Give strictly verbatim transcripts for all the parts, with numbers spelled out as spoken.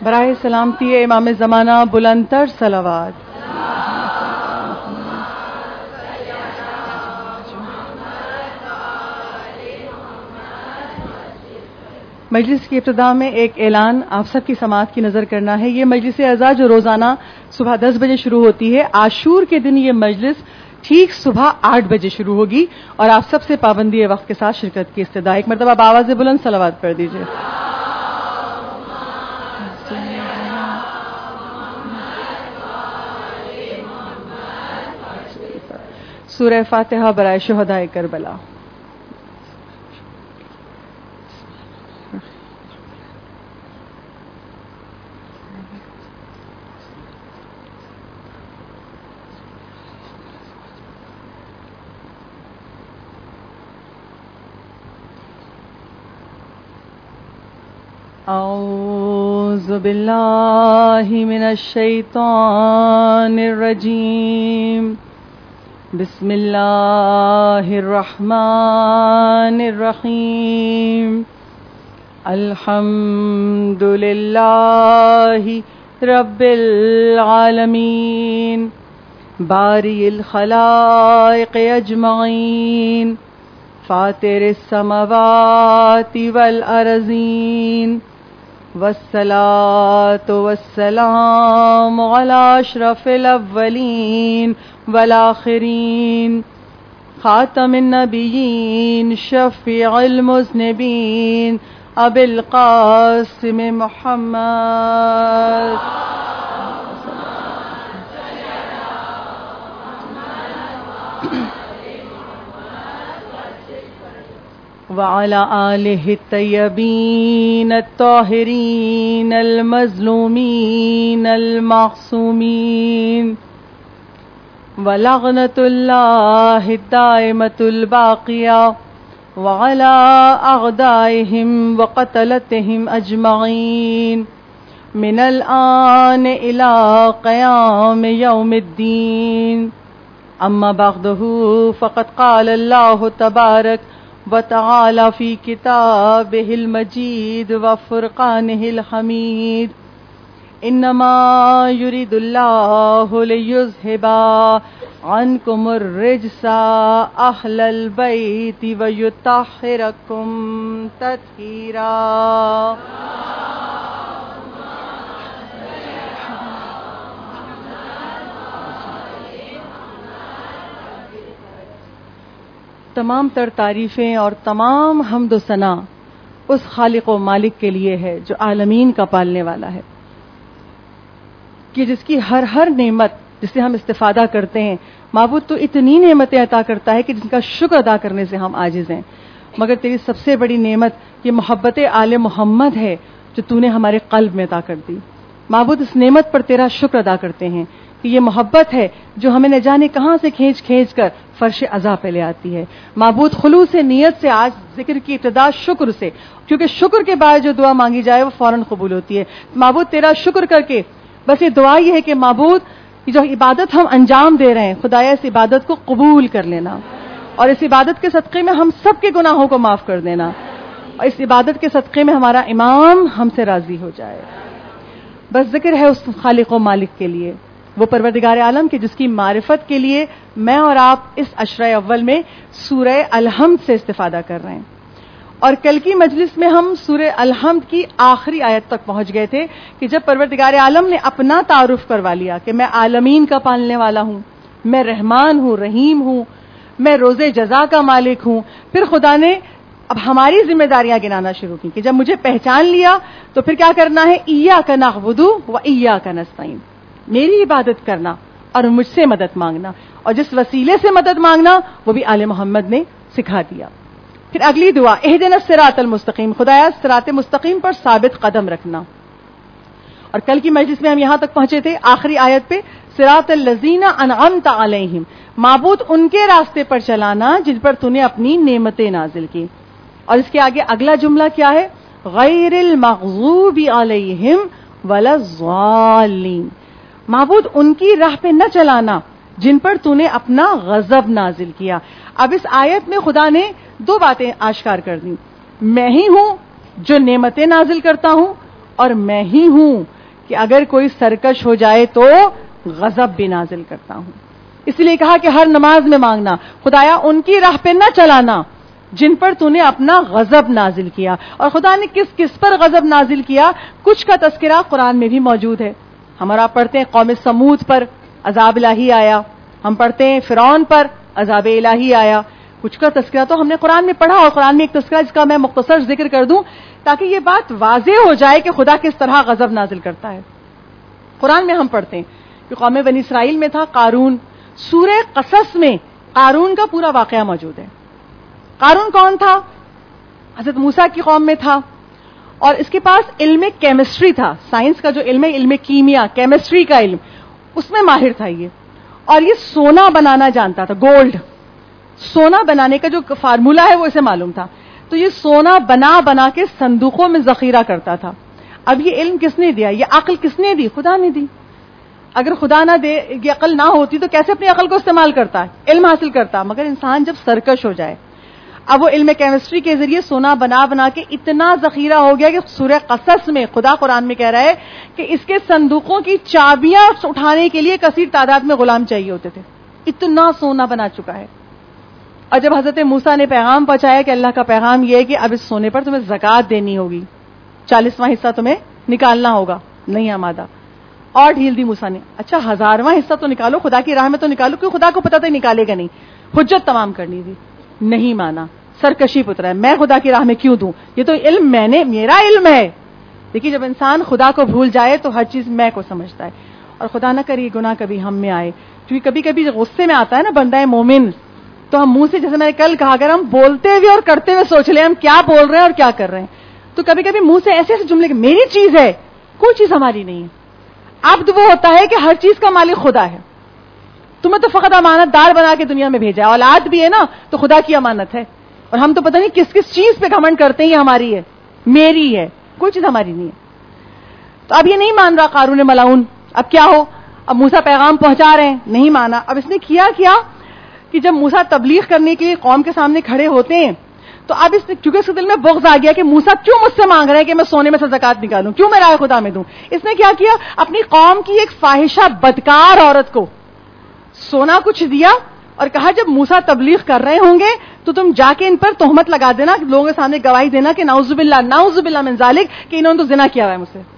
برائے سلامتی امام زمانہ بلند تر صلوات. مجلس کی ابتدا میں ایک اعلان آپ سب کی سماعت کی نظر کرنا ہے. یہ مجلس عزا جو روزانہ صبح دس بجے شروع ہوتی ہے، عاشور کے دن یہ مجلس ٹھیک صبح آٹھ بجے شروع ہوگی اور آپ سب سے پابندی وقت کے ساتھ شرکت کی استدعا. ایک مرتبہ آپ آواز بلند صلوات پڑھ دیجیے. سورہ فاتحہ برائے شہدائے کربلا. اعوذ باللہ من الشیطان الرجیم. بسم اللہ الرحمن الرحیم. الحمد للہ رب العالمین باری الخلائق اجمعین فاطر السماوات والارضین والصلاة والسلام على اشرف الاولین والآخرین خاتم النبیین شفیع المذنبین ابی القاسم محمد وعلى آلہ الطیبین الطاہرین المظلومین المعصومین ولعنت اللہ الدائمۃ الباقیہ وعلى اعدائهم وقتلتهم اجمعین من الآن الى قیام یوم الدین. اما بعدہ فقد قال اللہ تبارک وتعالى في كتابه المجيد وفرقانه الحميد إنما يريد الله ليذهب عنكم الرجس أهل البيت ويطهركم تطهيرا. تمام تر تعریفیں اور تمام حمد و ثنا اس خالق و مالک کے لیے ہے جو عالمین کا پالنے والا ہے، کہ جس کی ہر ہر نعمت جس سے ہم استفادہ کرتے ہیں. معبود تو اتنی نعمتیں عطا کرتا ہے کہ جن کا شکر ادا کرنے سے ہم عاجز ہیں، مگر تیری سب سے بڑی نعمت یہ محبت آل محمد ہے جو تو نے ہمارے قلب میں عطا کر دی. معبود اس نعمت پر تیرا شکر ادا کرتے ہیں کہ یہ محبت ہے جو ہمیں نہ جانے کہاں سے کھینچ کھینچ کر فرش عزا پہ لے آتی ہے. معبود خلوص نیت سے آج ذکر کی ابتدا شکر سے، کیونکہ شکر کے بعد جو دعا مانگی جائے وہ فوراً قبول ہوتی ہے. معبود تیرا شکر کر کے بس یہ دعا یہ ہے کہ معبود جو عبادت ہم انجام دے رہے ہیں خدایا اس عبادت کو قبول کر لینا اور اس عبادت کے صدقے میں ہم سب کے گناہوں کو معاف کر دینا اور اس عبادت کے صدقے میں ہمارا امام ہم سے راضی ہو جائے. بس ذکر ہے اس خالق و مالک کے لیے، وہ پروردگار عالم کے جس کی معرفت کے لیے میں اور آپ اس عشرہ اول میں سورہ الحمد سے استفادہ کر رہے ہیں. اور کل کی مجلس میں ہم سورہ الحمد کی آخری آیت تک پہنچ گئے تھے کہ جب پروردگار عالم نے اپنا تعارف کروا لیا کہ میں عالمین کا پالنے والا ہوں، میں رحمان ہوں، رحیم ہوں، میں روز جزا کا مالک ہوں، پھر خدا نے اب ہماری ذمہ داریاں گنانا شروع کی کہ جب مجھے پہچان لیا تو پھر کیا کرنا ہے. ایاک نعبد و ایاک نستعین، میری عبادت کرنا اور مجھ سے مدد مانگنا، اور جس وسیلے سے مدد مانگنا وہ بھی آل محمد نے سکھا دیا. پھر اگلی دعا اہدنا الصراط المستقیم، خدایا صراط مستقیم پر ثابت قدم رکھنا. اور کل کی مجلس میں ہم یہاں تک پہنچے تھے آخری آیت پہ صراط الذین انعمت علیہم، معبود ان کے راستے پر چلانا جن پر تو نے اپنی نعمتیں نازل کی. اور اس کے آگے اگلا جملہ کیا ہے؟ غیر المغضوب علیہم ولا الضالین، معبود ان کی راہ پہ نہ چلانا جن پر تو نے اپنا غضب نازل کیا. اب اس آیت میں خدا نے دو باتیں آشکار کر دیں، میں ہی ہوں جو نعمتیں نازل کرتا ہوں اور میں ہی ہوں کہ اگر کوئی سرکش ہو جائے تو غضب بھی نازل کرتا ہوں. اس لیے کہا کہ ہر نماز میں مانگنا خدایا ان کی راہ پہ نہ چلانا جن پر تو نے اپنا غضب نازل کیا. اور خدا نے کس کس پر غضب نازل کیا کچھ کا تذکرہ قرآن میں بھی موجود ہے. ہمارا پڑھتے ہیں قوم سمود پر عذاب الہی آیا, ہم پڑھتے ہیں فرعون پر عذاب الہی آیا. کچھ کا تذکرہ تو ہم نے قرآن میں پڑھا, اور قرآن میں ایک تذکرہ جس کا میں مختصر ذکر کر دوں تاکہ یہ بات واضح ہو جائے کہ خدا کس طرح غضب نازل کرتا ہے. قرآن میں ہم پڑھتے ہیں کہ قوم بنی اسرائیل میں تھا قارون. سورہ قصص میں قارون کا پورا واقعہ موجود ہے. قارون کون تھا؟ حضرت موسیٰ کی قوم میں تھا, اور اس کے پاس علم کیمسٹری تھا. سائنس کا جو علم ہے, علم کیمیا, کیمسٹری کا علم, اس میں ماہر تھا یہ. اور یہ سونا بنانا جانتا تھا, گولڈ. سونا بنانے کا جو فارمولا ہے وہ اسے معلوم تھا. تو یہ سونا بنا بنا کے صندوقوں میں ذخیرہ کرتا تھا. اب یہ علم کس نے دیا, یہ عقل کس نے دی؟ خدا نے دی. اگر خدا نہ دے, یہ عقل نہ ہوتی تو کیسے اپنی عقل کو استعمال کرتا, علم حاصل کرتا. مگر انسان جب سرکش ہو جائے, اب وہ علم کیمسٹری کے ذریعے سونا بنا بنا کے اتنا ذخیرہ ہو گیا کہ سورہ قصص میں خدا قرآن میں کہہ رہا ہے کہ اس کے صندوقوں کی چابیاں اٹھانے کے لیے کثیر تعداد میں غلام چاہیے ہوتے تھے. اتنا سونا بنا چکا ہے. اور جب حضرت موسیٰ نے پیغام پہنچایا کہ اللہ کا پیغام یہ ہے کہ اب اس سونے پر تمہیں زکوٰۃ دینی ہوگی, چالیسواں حصہ تمہیں نکالنا ہوگا, نہیں آمادہ. اور ڈھیل دی موسیٰ نے, اچھا ہزارواں حصہ تو نکالو, خدا کی راہ میں تو نکالو, کیونکہ خدا کو پتا تھا نکالے گا نہیں. حجت تمام کرنی تھی, نہیں مانا, سرکشی پترا ہے, میں خدا کی راہ میں کیوں دوں, یہ تو علم میں نے, میرا علم ہے. دیکھیے جب انسان خدا کو بھول جائے تو ہر چیز میں کو سمجھتا ہے. اور خدا نہ کریے گناہ کبھی ہم میں آئے, کیونکہ کبھی کبھی غصے میں آتا ہے نا بندہ مومن, تو ہم منہ سے, جیسے میں نے کل کہا, اگر ہم بولتے ہوئے اور کرتے ہوئے سوچ لیں ہم کیا بول رہے ہیں اور کیا کر رہے ہیں, تو کبھی کبھی منہ سے ایسے ایسے جملے کہ میری چیز ہے, کوئی چیز ہماری نہیں ہے. عبد وہ ہوتا ہے کہ ہر چیز کا مالک خدا ہے. تمہیں تو فقط امانت دار بنا کے دنیا میں بھیجا ہے, اولاد بھی ہے نا تو خدا کی امانت ہے. اور ہم تو پتہ نہیں کس کس چیز پہ گھمنڈ کرتے ہیں, یہ ہماری ہے, میری ہے, کوئی چیز ہماری نہیں ہے. تو اب یہ نہیں مان رہا قارون ملعون. اب کیا ہو, اب موسیٰ پیغام پہنچا رہے ہیں, نہیں مانا. اب اس نے کیا کیا کہ جب موسیٰ تبلیغ کرنے کے لیے قوم کے سامنے کھڑے ہوتے ہیں تو اب اس نے, چونکہ اس کے دل میں بغض آ گیا کہ موسیٰ کیوں مجھ سے مانگ رہے ہیں کہ میں سونے میں سے زکوٰۃ نکالوں, کیوں میں رائے خدا میں دوں. اس نے کیا کیا, اپنی قوم کی ایک فاحشہ بدکار عورت کو سونا کچھ دیا اور کہا جب موسیٰ تبلیغ کر رہے ہوں گے تو تم جا کے ان پر تہمت لگا دینا, لوگوں کے سامنے گواہی دینا کہ نعوذ باللہ نعوذ باللہ من ذالک, کہ انہوں نے تو زنا کیا ہوا ہے مجھ سے.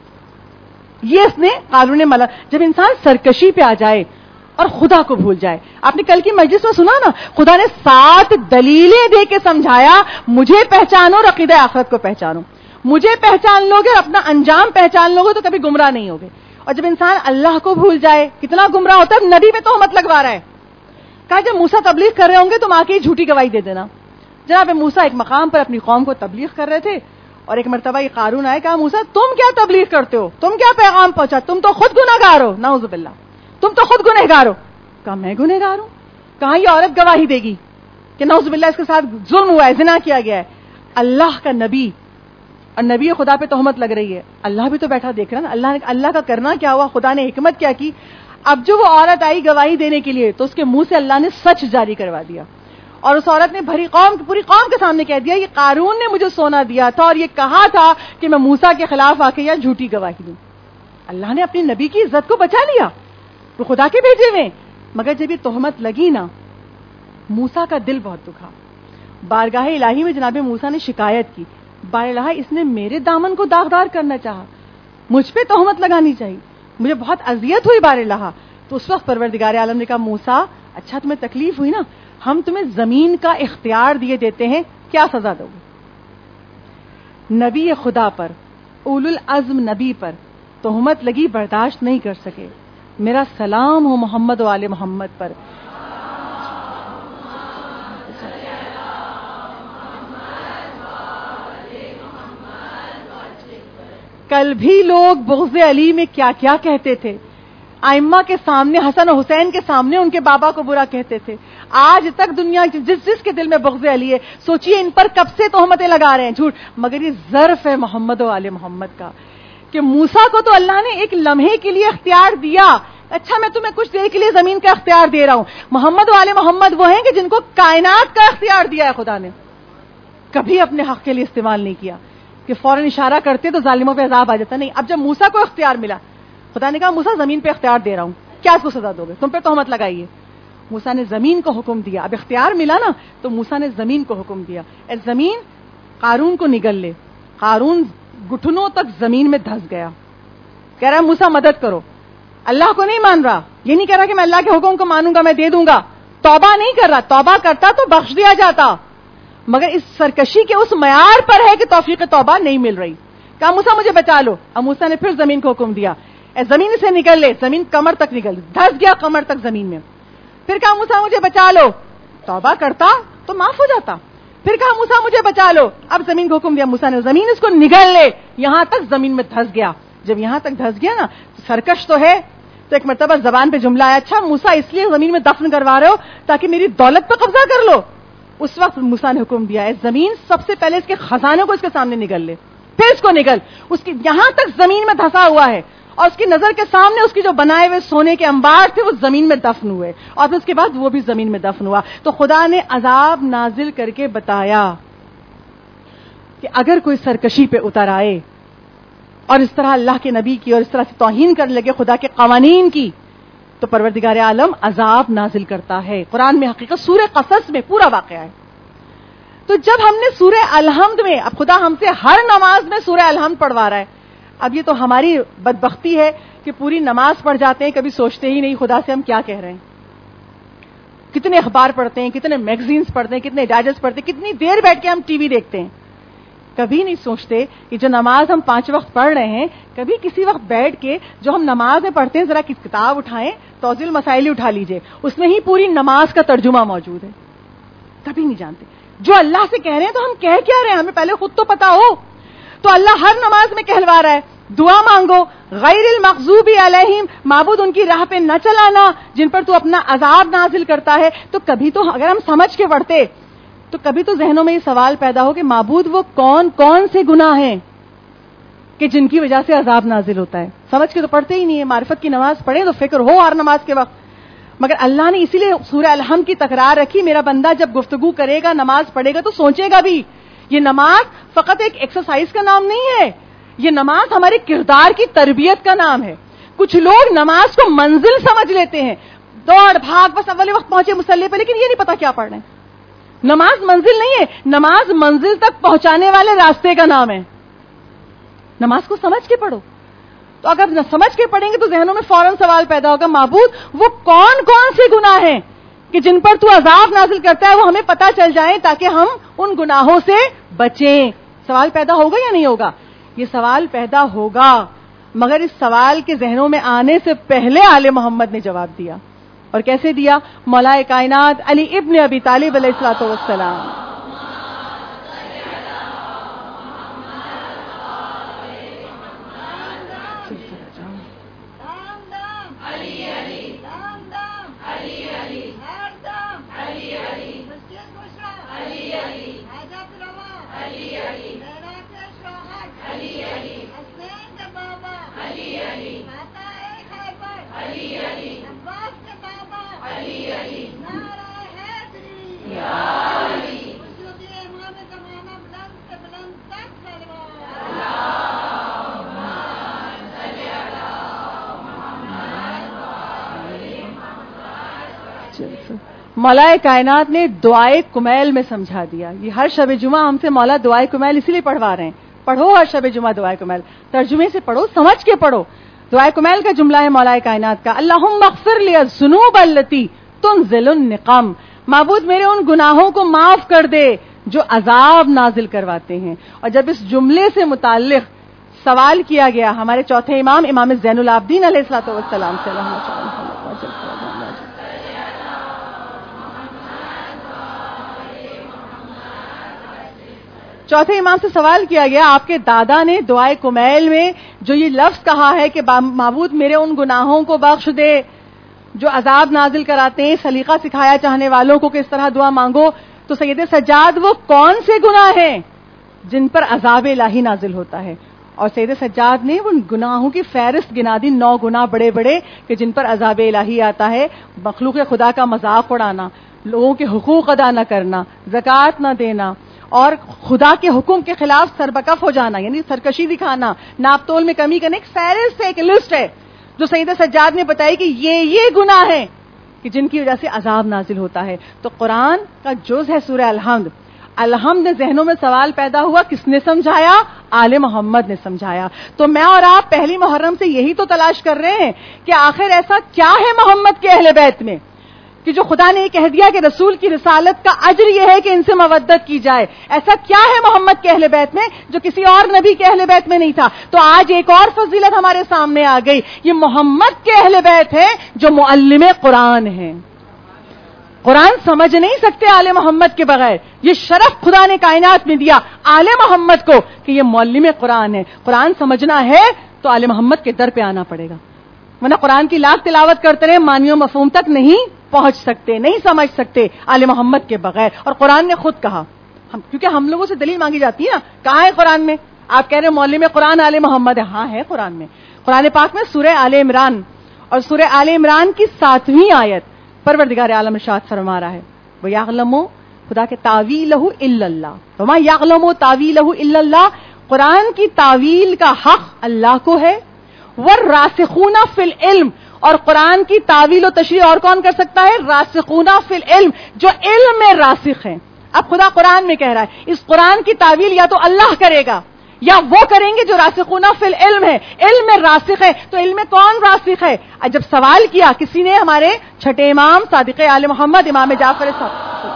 یہ اس نے قارون ملعون. جب انسان سرکشی پہ آ جائے اور خدا کو بھول جائے, آپ نے کل کی مجلس میں سنا نا, خدا نے سات دلیلیں دے کے سمجھایا, مجھے پہچانو اور عقیدہ آخرت کو پہچانو. مجھے پہچان لوگے اور اپنا انجام پہچان لوگے تو کبھی گمراہ نہیں ہوگے. اور جب انسان اللہ کو بھول جائے کتنا گمراہ ہوتا ہے. نبی پہ تہمت لگوا رہا ہے, کہا جب موسیٰ تبلیغ کر رہے ہوں گے تم آ کے جھوٹی گواہی دے دینا. جناب موسیٰ ایک مقام پر اپنی قوم کو تبلیغ کر رہے تھے, اور ایک مرتبہ یہ قارون آئے, کہا موسیٰ تم کیا تبلیغ کرتے ہو, تم کیا پیغام پہنچا, تم تو خود گنہگار ہو, نعوذ باللہ, تم تو خود گنہگار ہو. کہا میں گنہگار ہوں؟ کہاں یہ عورت گواہی دے گی کہ نعوذ باللہ اس کے ساتھ ظلم ہوا ہے, زنا کیا گیا ہے. اللہ کا نبی اور نبی خدا پہ تہمت لگ رہی ہے, اللہ بھی تو بیٹھا دیکھ رہا نا. اللہ نے, اللہ کا کرنا کیا ہوا, خدا نے حکمت کیا کی. اب جو وہ عورت آئی گواہی دینے کے لیے تو اس کے منہ سے اللہ نے سچ جاری کروا دیا, اور اس عورت نے بھری قوم پوری قوم کے سامنے کہہ دیا یہ قارون نے مجھے سونا دیا تھا اور یہ کہا تھا کہ میں موسیٰ کے خلاف آ کے یا جھوٹی گواہی دوں. اللہ نے اپنی نبی کی عزت کو بچا لیا, وہ خدا کے بھیجے ہوئے. مگر جب یہ تہمت لگی نا, موسیٰ کا دل بہت دکھا. بارگاہ الہی میں جناب موسیٰ نے شکایت کی, بار الہ اس نے میرے دامن کو داغدار کرنا چاہا, مجھ پہ تہمت لگانی چاہیے, مجھے بہت اذیت ہوئی بار الہ. تو اس وقت پروردگار عالم نے کہا موسیٰ اچھا تمہیں تکلیف ہوئی نا, ہم تمہیں زمین کا اختیار دیے دیتے ہیں, کیا سزا دو گے؟ نبی خدا پر, اولو العزم نبی پر تہمت لگی, برداشت نہیں کر سکے. میرا سلام ہو محمد و آل محمد پر. کل بھی لوگ بغض علی میں کیا کیا کہتے تھے, ائمہ کے سامنے, حسن و حسین کے سامنے ان کے بابا کو برا کہتے تھے. آج تک دنیا جس جس کے دل میں بغض علی ہے, سوچئے ان پر کب سے تہمتیں لگا رہے ہیں, جھوٹ. مگر یہ ظرف ہے محمد و آل محمد کا کہ موسیٰ کو تو اللہ نے ایک لمحے کے لیے اختیار دیا, اچھا میں تمہیں کچھ دیر کے لیے زمین کا اختیار دے رہا ہوں. محمد و آل محمد وہ ہیں کہ جن کو کائنات کا اختیار دیا ہے خدا نے, کبھی اپنے حق کے لیے استعمال نہیں کیا. کہ فوراً اشارہ کرتے تو ظالموں پہ عذاب آ جاتا. نہیں, اب جب موسیٰ کو اختیار ملا, خدا نے کہا موسیٰ زمین پہ اختیار دے رہا ہوں, کیا اس کو سزا دو گے؟ تم پہ تہمت لگائیے. موسیٰ نے زمین کو حکم دیا. اب اختیار ملا نا, تو موسیٰ نے زمین کو حکم دیا, اے زمین قارون کو نگل لے. قارون گھٹنوں تک زمین میں دھس گیا. کہہ رہا ہے موسیٰ مدد کرو. اللہ کو نہیں مان رہا, یہ نہیں کہہ رہا کہ میں اللہ کے حکم کو مانوں گا, میں دے دوں گا. توبہ نہیں کر رہا, توبہ کرتا تو بخش دیا جاتا, مگر اس سرکشی کے اس معیار پر ہے کہ توفیق توبہ نہیں مل رہی. کہا موسیٰ مجھے بچا لو. اب موسیٰ نے پھر زمین کو حکم دیا, اے زمین سے نکل لے. زمین کمر تک نکل, دھس گیا کمر تک زمین میں. پھر کہا موسیٰ مجھے بچا لو. توبہ کرتا تو معاف ہو جاتا. پھر کہا موسیٰ مجھے بچا لو. اب زمین کو حکم دیا موسیٰ نے, زمین اس کو نگل لے. یہاں تک زمین میں دھس گیا. جب یہاں تک دھس گیا نا, سرکش تو ہے, تو ایک مرتبہ زبان پہ جملہ آیا, اچھا موسیٰ اس لیے زمین میں دفن کروا رہے ہو تاکہ میری دولت پہ قبضہ کر لو. اس وقت موسیٰ نے حکم دیا, زمین سب سے پہلے اس کے خزانے کو اس کے سامنے نگل لے. پھر اس کو نگل. اس کی یہاں تک زمین میں دھسا ہوا ہے, اور اس کی نظر کے سامنے اس کی جو بنائے ہوئے سونے کے انبار تھے وہ زمین میں دفن ہوئے, اور پھر اس کے بعد وہ بھی زمین میں دفن ہوا. تو خدا نے عذاب نازل کر کے بتایا کہ اگر کوئی سرکشی پہ اتر آئے اور اس طرح اللہ کے نبی کی اور اس طرح سے توہین کرنے لگے خدا کے قوانین کی, تو پروردگار عالم عذاب نازل کرتا ہے. قرآن میں حقیقت سورہ قصص میں پورا واقعہ ہے. تو جب ہم نے سورہ الحمد میں, اب خدا ہم سے ہر نماز میں سورہ الحمد پڑھوا رہا ہے. اب یہ تو ہماری بدبختی ہے کہ پوری نماز پڑھ جاتے ہیں, کبھی سوچتے ہی نہیں خدا سے ہم کیا کہہ رہے ہیں. کتنے اخبار پڑھتے ہیں, کتنے میگزینز پڑھتے ہیں, کتنے ڈائجسٹ پڑھتے ہیں, کتنی دیر بیٹھ کے ہم ٹی وی دیکھتے ہیں. کبھی نہیں سوچتے کہ جو نماز ہم پانچ وقت پڑھ رہے ہیں, کبھی کسی وقت بیٹھ کے جو ہم نماز میں پڑھتے ہیں ذرا کس کتاب اٹھائیں, توضیح المسائل اٹھا لیجئے, اس میں ہی پوری نماز کا ترجمہ موجود ہے. کبھی نہیں جانتے جو اللہ سے کہہ رہے ہیں تو ہم کہہ کیا رہے ہیں, ہمیں پہلے خود تو پتا ہو. تو اللہ ہر نماز میں کہلوا رہا ہے دعا مانگو, غیر المغضوب علیہم, معبود ان کی راہ پہ نہ چلانا جن پر تو اپنا عذاب نازل کرتا ہے. تو کبھی تو اگر ہم سمجھ کے پڑھتے تو کبھی تو ذہنوں میں یہ سوال پیدا ہو کہ معبود وہ کون کون سے گناہ ہیں کہ جن کی وجہ سے عذاب نازل ہوتا ہے. سمجھ کے تو پڑھتے ہی نہیں ہے. معرفت کی نماز پڑھیں تو فکر ہو ہر نماز کے وقت, مگر اللہ نے اسی لیے سورہ الحمد کی تکرار رکھی. میرا بندہ جب گفتگو کرے گا, نماز پڑھے گا تو سوچے گا بھی, یہ نماز فقط ایک ایکسرسائز کا نام نہیں ہے, یہ نماز ہمارے کردار کی تربیت کا نام ہے. کچھ لوگ نماز کو منزل سمجھ لیتے ہیں, دوڑ بھاگ بس اول وقت پہنچے مصلی پہ, لیکن یہ نہیں پتا کیا پڑھ رہے ہیں. نماز منزل نہیں ہے, نماز منزل تک پہنچانے والے راستے کا نام ہے. نماز کو سمجھ کے پڑھو. تو اگر نہ سمجھ کے پڑھیں گے تو ذہنوں میں فوراً سوال پیدا ہوگا, معبود وہ کون کون سے گناہ ہیں کہ جن پر تو عذاب نازل کرتا ہے, وہ ہمیں پتہ چل جائیں تاکہ ہم ان گناہوں سے بچیں. سوال پیدا ہوگا یا نہیں ہوگا؟ یہ سوال پیدا ہوگا, مگر اس سوال کے ذہنوں میں آنے سے پہلے آل محمد نے جواب دیا. اور کیسے دیا؟ مولا کائنات علی ابن ابی طالب علیہ الصلوۃ والسلام. مولا کائنات نے دعائے کمیل میں سمجھا دیا. یہ ہر شب جمعہ ہم سے مولا دعائے کمیل اسی لیے پڑھوا رہے ہیں. پڑھو ہر شب جمعہ دعائے کمیل, ترجمے سے پڑھو, سمجھ کے پڑھو. دعائے کمیل کا جملہ ہے مولا کائنات کا, اللہم اغفر لی الذنوب التی تنزل النقم, معبود میرے ان گناہوں کو معاف کر دے جو عذاب نازل کرواتے ہیں. اور جب اس جملے سے متعلق سوال کیا گیا ہمارے چوتھے امام امام زین العابدین علیہ الصلوۃ والسلام سے, چوتھے امام سے سوال کیا گیا, آپ کے دادا نے دعائے کمیل میں جو یہ لفظ کہا ہے کہ معبود میرے ان گناہوں کو بخش دے جو عذاب نازل کراتے ہیں, سلیقہ سکھایا چاہنے والوں کو کہ اس طرح دعا مانگو, تو سید سجاد وہ کون سے گناہ ہیں جن پر عذاب الہی نازل ہوتا ہے؟ اور سید سجاد نے ان گناہوں کی فہرست گنا دی, نو گناہ بڑے بڑے کہ جن پر عذاب الہی آتا ہے. مخلوق خدا کا مذاق اڑانا, لوگوں کے حقوق ادا نہ کرنا, زکوٰۃ نہ دینا, اور خدا کے حکم کے خلاف سربکف ہو جانا یعنی سرکشی دکھانا, ناپ تول میں کمی کرنے ایک فہرست ہے, ایک لسٹ ہے جو سید سجاد نے بتائی کہ یہ یہ گناہ ہیں کہ جن کی وجہ سے عذاب نازل ہوتا ہے. تو قرآن کا جز ہے سورہ الحمد. الحمد ذہنوں میں سوال پیدا ہوا, کس نے سمجھایا؟ آل محمد نے سمجھایا. تو میں اور آپ پہلی محرم سے یہی تو تلاش کر رہے ہیں کہ آخر ایسا کیا ہے محمد کے اہل بیت میں کہ جو خدا نے یہ کہہ دیا کہ رسول کی رسالت کا اجر یہ ہے کہ ان سے مودت کی جائے. ایسا کیا ہے محمد کے اہل بیت میں جو کسی اور نبی کے اہل بیت میں نہیں تھا؟ تو آج ایک اور فضیلت ہمارے سامنے آ گئی, یہ محمد کے اہل بیت ہے جو معلم قرآن ہیں. قرآن سمجھ نہیں سکتے آل محمد کے بغیر. یہ شرف خدا نے کائنات میں دیا آل محمد کو کہ یہ معلم قرآن ہے. قرآن سمجھنا ہے تو آل محمد کے در پہ آنا پڑے گا, ورنہ قرآن کی لاکھ تلاوت کرتے رہے معنی و مفہوم تک نہیں پہنچ سکتے, نہیں سمجھ سکتے آل محمد کے بغیر. اور قرآن نے خود کہا, ہم کیونکہ ہم لوگوں سے دلیل مانگی جاتی ہے نا, کہاں ہے قرآن میں؟ آپ کہہ رہے ہیں معلم قرآن آل محمد ہے. ہاں ہے قرآن میں. قرآن پاک میں سورہ آل عمران اور سورہ آل عمران کی ساتویں آیت پروردگار عالم ارشاد فرما رہا ہے, وَيَعْلَمُ خدا کے تَأْوِيلَهُ إِلَّا اللَّهُ وَمَا يَعْلَمُ تَأْوِيلَهُ إِلَّا اللَّهُ. قرآن کی تعویل کا حق اللہ کو ہے. وَالرَّاسِخُونَ فِي الْعِلْمِ, اور قرآن کی تعویل و تشریح اور کون کر سکتا ہے؟ راسخون فی العلم, جو علم میں راسخ ہیں. اب خدا قرآن میں کہہ رہا ہے اس قرآن کی تعویل یا تو اللہ کرے گا یا وہ کریں گے جو راسخون فی العلم ہے, علم میں راسخ ہے. تو علم میں کون راسخ ہے؟ جب سوال کیا کسی نے ہمارے چھٹے امام صادق آل محمد امام جعفر صاحب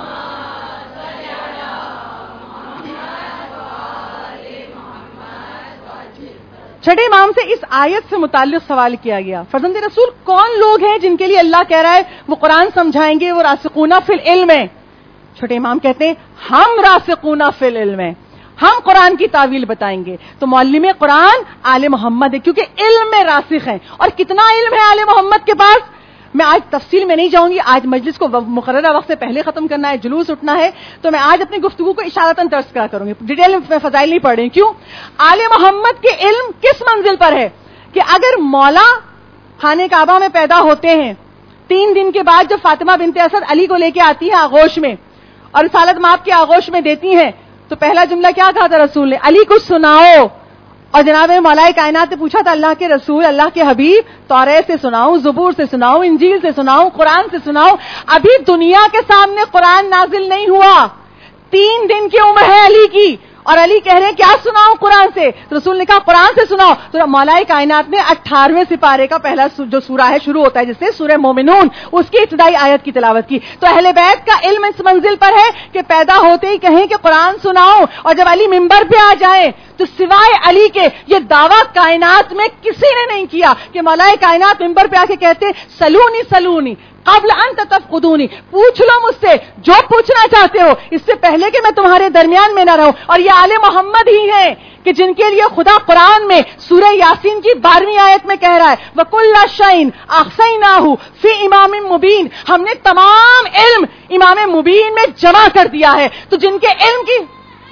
چھٹے امام سے اس آیت سے متعلق سوال کیا گیا, فرزند رسول کون لوگ ہیں جن کے لیے اللہ کہہ رہا ہے وہ قرآن سمجھائیں گے, وہ راسخون فی العلم ہیں؟ چھٹے امام کہتے ہیں ہم راسخون فی العلم ہیں, ہم قرآن کی تعویل بتائیں گے. تو معلم قرآن آل محمد ہے کیونکہ علم میں راسخ ہیں. اور کتنا علم ہے آل محمد کے پاس, میں آج تفصیل میں نہیں جاؤں گی, آج مجلس کو مقررہ وقت سے پہلے ختم کرنا ہے, جلوس اٹھنا ہے, تو میں آج اپنی گفتگو کو اشارتاً درس کرا کروں گی, ڈیٹیل میں فضائل نہیں پڑھ رہی. کیوں؟ آل محمد کے علم کس منزل پر ہے کہ اگر مولا خانہ کعبہ میں پیدا ہوتے ہیں, تین دن کے بعد جب فاطمہ بنت اسد علی کو لے کے آتی ہے آغوش میں اور رسالت مآب کے آغوش میں دیتی ہیں, تو پہلا جملہ کیا کہا تھا رسول نے؟ علی کو سناؤ. اور جناب مولائے کائنات نے پوچھا تھا اللہ کے رسول, اللہ کے حبیب, توریت سے سناؤں, زبور سے سناؤں, انجیل سے سناؤں, قرآن سے سناؤں؟ ابھی دنیا کے سامنے قرآن نازل نہیں ہوا, تین دن کی عمر ہے علی کی, اور علی کہہ رہے ہیں کیا سناؤں قرآن سے؟ رسول نے کہا قرآن سے سناؤ. تو مولائے کائنات نے اٹھارہویں سپارے کا پہلا جو سورہ ہے شروع ہوتا ہے جس سے سورہ مومنون, اس کی ابتدائی آیت کی تلاوت کی. تو اہل بیت کا علم اس منزل پر ہے کہ پیدا ہوتے ہی کہیں کہ قرآن سناؤ, اور جب علی منبر پہ آ جائیں تو سوائے علی کے یہ دعویٰ کائنات میں کسی نے نہیں کیا کہ مولائے کائنات منبر پہ آ کے کہتے سلونی سلونی قبل ان تفقدونی, پوچھ لو مجھ سے جو پوچھنا چاہتے ہو اس سے پہلے کہ میں تمہارے درمیان میں نہ رہوں. اور یہ آل محمد ہی ہیں کہ جن کے لیے خدا قرآن میں سورہ یاسین کی بارہویں آیت میں کہہ رہا ہے وَكُلَّ شَيْءٍ أَحْصَيْنَاهُ فِي إِمَامٍ مُبِينٍ, ہم نے تمام علم امام مبین میں جمع کر دیا ہے. تو جن کے علم کی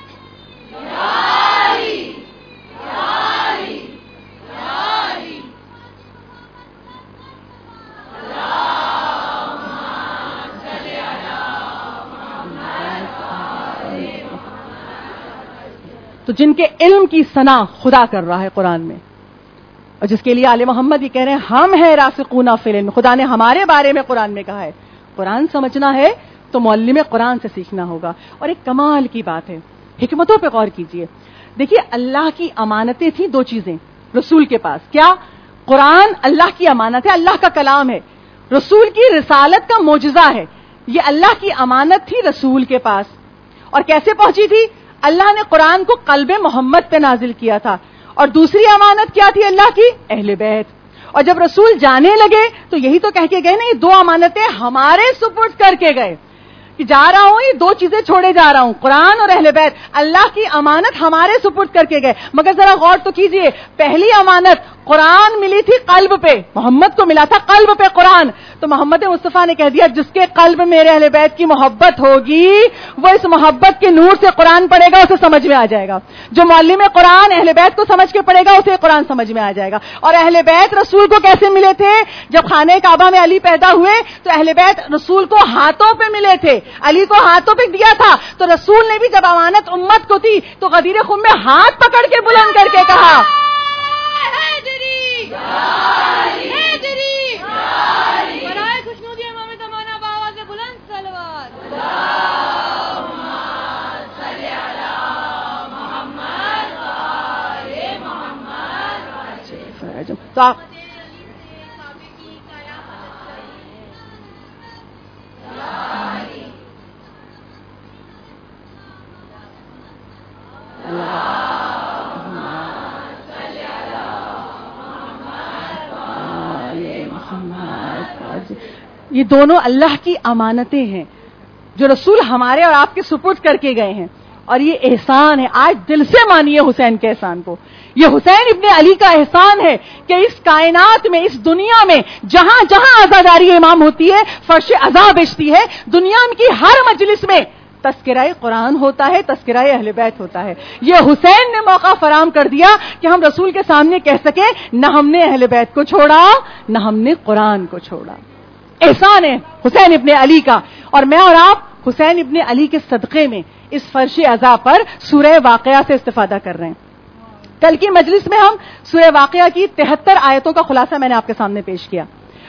تو جن کے علم کی ثنا خدا کر رہا ہے قرآن میں, اور جس کے لیے آل محمد یہ کہہ رہے ہیں ہم ہیں راسخون فی العلم, خدا نے ہمارے بارے میں قرآن میں کہا ہے. قرآن سمجھنا ہے تو معلم قرآن سے سیکھنا ہوگا. اور ایک کمال کی بات ہے, حکمتوں پہ غور کیجئے. دیکھیے اللہ کی امانتیں تھیں دو چیزیں رسول کے پاس. کیا؟ قرآن اللہ کی امانت ہے, اللہ کا کلام ہے, رسول کی رسالت کا معجزہ ہے. یہ اللہ کی امانت تھی رسول کے پاس. اور کیسے پہنچی تھی؟ اللہ نے قرآن کو قلب محمد پہ نازل کیا تھا. اور دوسری امانت کیا تھی اللہ کی؟ اہل بیت. اور جب رسول جانے لگے تو یہی تو کہہ کے گئے نا, یہ دو امانتیں ہمارے سپرد کر کے گئے کہ جا رہا ہوں, یہ دو چیزیں چھوڑے جا رہا ہوں, قرآن اور اہل بیت. اللہ کی امانت ہمارے سپرد کر کے گئے. مگر ذرا غور تو کیجئے, پہلی امانت قرآن ملی تھی قلب پہ، محمد کو ملا تھا قلب پہ قرآن، تو محمد مصطفیٰ نے کہہ دیا جس کے قلب میرے اہل بیت کی محبت ہوگی وہ اس محبت کے نور سے قرآن پڑھے گا، اسے سمجھ میں آ جائے گا. جو معلم قرآن اہل بیت کو سمجھ کے پڑھے گا اسے قرآن سمجھ میں آ جائے گا. اور اہل بیت رسول کو کیسے ملے تھے؟ جب خانہ کعبہ میں علی پیدا ہوئے تو اہل بیت رسول کو ہاتھوں پہ ملے تھے، علی کو ہاتھوں پہ دیا تھا. تو رسول نے بھی جب امانت امت کو تھی تو غدیر خم میں ہاتھ پکڑ کے بلند کر کے کہا تو آپ یہ دونوں اللہ کی امانتیں ہیں جو رسول ہمارے اور آپ کے سپرد کر کے گئے ہیں، اور یہ احسان ہے. آج دل سے مانیے حسین کے احسان کو. یہ حسین ابن علی کا احسان ہے کہ اس کائنات میں، اس دنیا میں جہاں جہاں عزاداری امام ہوتی ہے، فرش عزا بیچتی ہے، دنیا کی ہر مجلس میں تذکرہ قرآن ہوتا ہے، تذکرہ اہل بیت ہوتا ہے. یہ حسین نے موقع فراہم کر دیا کہ ہم رسول کے سامنے کہہ سکیں نہ ہم نے اہل بیت کو چھوڑا نہ ہم نے قرآن کو چھوڑا. احسان ہے حسین ابن علی کا. اور میں اور آپ حسین ابن علی کے صدقے میں اس فرش عزا پر سورہ واقعہ سے استفادہ کر رہے ہیں. کل کی مجلس میں ہم سورہ واقعہ کی تہتر آیتوں کا خلاصہ میں نے آپ کے سامنے پیش کیا.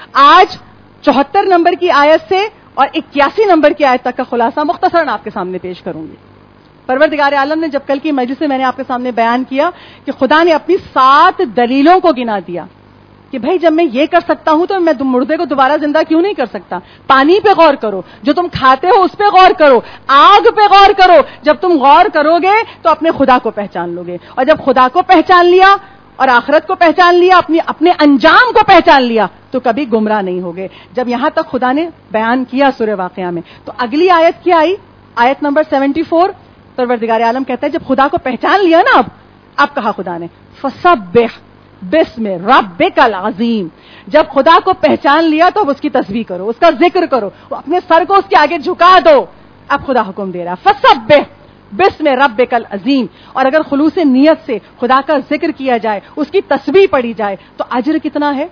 آج چوہتر نمبر کی آیت سے اور اکیاسی نمبر کی آیت تک کا خلاصہ مختصراً آپ کے سامنے پیش کروں گی. پروردگار عالم نے جب کل کی مجلس میں میں نے آپ کے سامنے بیان کیا کہ خدا نے اپنی سات دلیلوں کو گنا دیا کہ بھائی جب میں یہ کر سکتا ہوں تو میں مردے کو دوبارہ زندہ کیوں نہیں کر سکتا. پانی پہ غور کرو، جو تم کھاتے ہو اس پہ غور کرو، آگ پہ غور کرو. جب تم غور کرو گے تو اپنے خدا کو پہچان لو گے، اور جب خدا کو پہچان لیا اور آخرت کو پہچان لیا، اپنی اپنے انجام کو پہچان لیا تو کبھی گمراہ نہیں ہوگے. جب یہاں تک خدا نے بیان کیا سورہ واقعہ میں تو اگلی آیت کیا آئی؟ آیت نمبر سیونٹی فور. پروردگار عالم کہتا ہے جب خدا کو پہچان لیا نا، اب اب کہا خدا نے فسبح بسم ربک العظیم. جب خدا کو پہچان لیا تو اب اس کی تسبیح کرو، اس کا ذکر کرو، اپنے سر کو اس کے آگے جھکا دو. اب خدا حکم دے رہا فسبح بسم ربک العظیم. اور اگر خلوص نیت سے خدا کا ذکر کیا جائے، اس کی تسبیح پڑھی جائے تو اجر کتنا ہے؟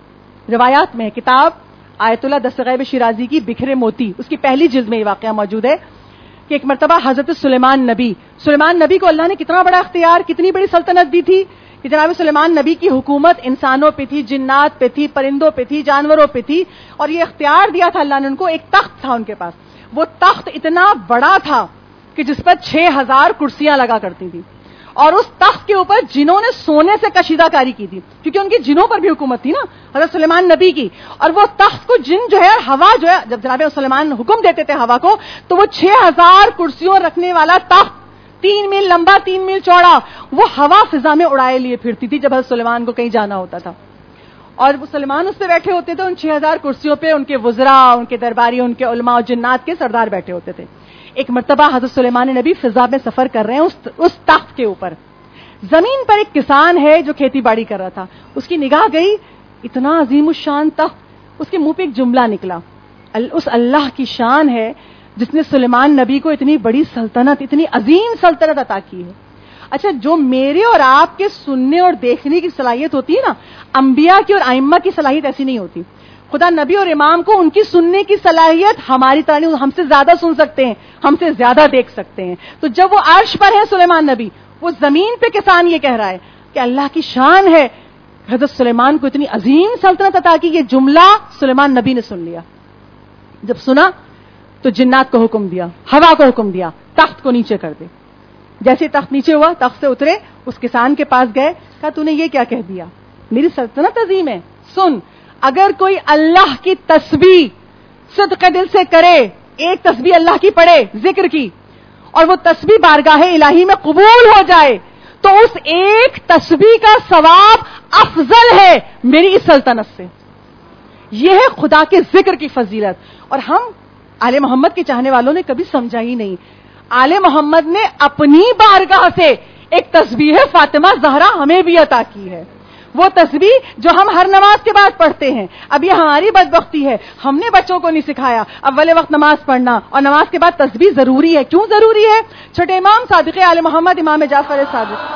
روایات میں کتاب آیت اللہ دستغیب شیرازی کی بکھرے موتی، اس کی پہلی جلد میں یہ واقعہ موجود ہے کہ ایک مرتبہ حضرت سلیمان نبی سلیمان نبی کو اللہ نے کتنا بڑا اختیار، کتنی بڑی سلطنت دی تھی کہ جناب سلیمان نبی کی حکومت انسانوں پہ تھی، جنات پہ تھی، پرندوں پہ تھی، جانوروں پہ تھی. اور یہ اختیار دیا تھا اللہ نے ان کو. ایک تخت تھا ان کے پاس، وہ تخت اتنا بڑا تھا کہ جس پر چھ ہزار کرسیاں لگا کرتی تھی، اور اس تخت کے اوپر جنوں نے سونے سے کشیدہ کاری کی تھی کیونکہ ان کی جنوں پر بھی حکومت تھی نا حضرت سلیمان نبی کی. اور وہ تخت کو جن جو ہے ہوا جو ہے، جب جناب سلیمان حکم دیتے تھے ہوا کو تو وہ چھ ہزار کرسیوں رکھنے والا تخت، تین میل لمبا تین میل چوڑا، وہ ہوا فضا میں اڑائے لیے پھرتی تھی جب حضرت سلیمان کو کہیں جانا ہوتا تھا. اور وہ سلیمان اس پہ بیٹھے ہوتے تھے، ان چھ ہزار کرسیوں پہ ان کے وزراء، ان کے درباری، ان کے علماء اور جنات کے سردار بیٹھے ہوتے تھے. ایک مرتبہ حضرت سلیمان نبی فضا میں سفر کر رہے ہیں اس, اس تخت کے اوپر. زمین پر ایک کسان ہے جو کھیتی باڑی کر رہا تھا، اس کی نگاہ گئی اتنا عظیم الشان تخت، اس کے منہ پہ ایک جملہ نکلا، اس اللہ کی شان ہے جس نے سلیمان نبی کو اتنی بڑی سلطنت، اتنی عظیم سلطنت عطا کی ہے. اچھا، جو میرے اور آپ کے سننے اور دیکھنے کی صلاحیت ہوتی ہے نا، انبیاء کی اور ائمہ کی صلاحیت ایسی نہیں ہوتی. خدا نبی اور امام کو ان کی سننے کی صلاحیت ہماری طرح نہیں، ہم سے زیادہ سن سکتے ہیں، ہم سے زیادہ دیکھ سکتے ہیں. تو جب وہ عرش پر ہے سلیمان نبی، وہ زمین پہ کسان یہ کہہ رہا ہے کہ اللہ کی شان ہے حضرت سلیمان کو اتنی عظیم سلطنت عطا کی. یہ جملہ سلیمان نبی نے سن لیا. جب سنا تو جنات کو حکم دیا، ہوا کو حکم دیا تخت کو نیچے کر دے. جیسے تخت نیچے ہوا، تخت سے اترے، اس کسان کے پاس گئے، کہا تو نے یہ کیا کہہ دیا؟ میری سلطنت عظیم ہے. سن، اگر کوئی اللہ کی تسبیح صدق دل سے کرے، ایک تسبیح اللہ کی پڑھے ذکر کی، اور وہ تسبیح بارگاہ الہی میں قبول ہو جائے تو اس ایک تسبیح کا ثواب افضل ہے میری اس سلطنت سے. یہ ہے خدا کے ذکر کی فضیلت. اور ہم آل محمد کے چاہنے والوں نے کبھی سمجھا ہی نہیں. آل محمد نے اپنی بارگاہ سے ایک تسبیح فاطمہ زہرا ہمیں بھی عطا کی ہے. وہ تسبیح جو ہم ہر نماز کے بعد پڑھتے ہیں. اب یہ ہماری بدبختی ہے, ہم نے بچوں کو نہیں سکھایا اول وقت نماز پڑھنا, اور نماز کے بعد تسبیح ضروری ہے. کیوں ضروری ہے؟ چھٹے امام صادق آل محمد امام جعفر صادق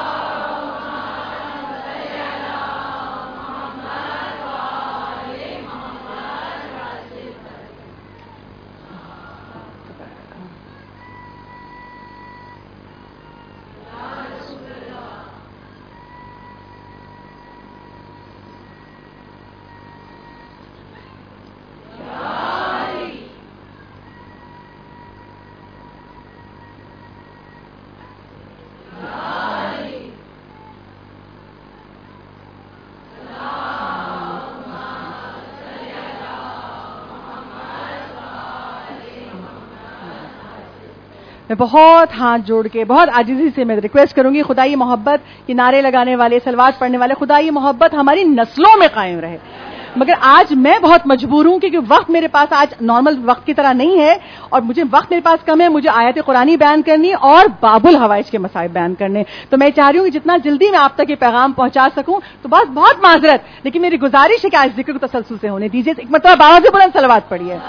میں بہت ہاتھ جوڑ کے بہت عاجزی سے میں ریکویسٹ کروں گی, خدائی محبت یہ نعرے لگانے والے صلوات پڑھنے والے, خدائی محبت ہماری نسلوں میں قائم رہے. مگر آج میں بہت مجبور ہوں کیونکہ وقت میرے پاس آج نارمل وقت کی طرح نہیں ہے, اور مجھے وقت میرے پاس کم ہے. مجھے آیت قرآنی بیان کرنی اور باب الحوائج کے مسائل بیان کرنے. تو میں چاہ رہی ہوں کہ جتنا جلدی میں آپ تک یہ پیغام پہنچا سکوں تو بہت بہت معذرت, لیکن میری گزارش ہے کہ آج ذکر کو تسلسل سے ہونے دیجیے. ایک مرتبہ بابا سے بلند صلوات پڑھیے.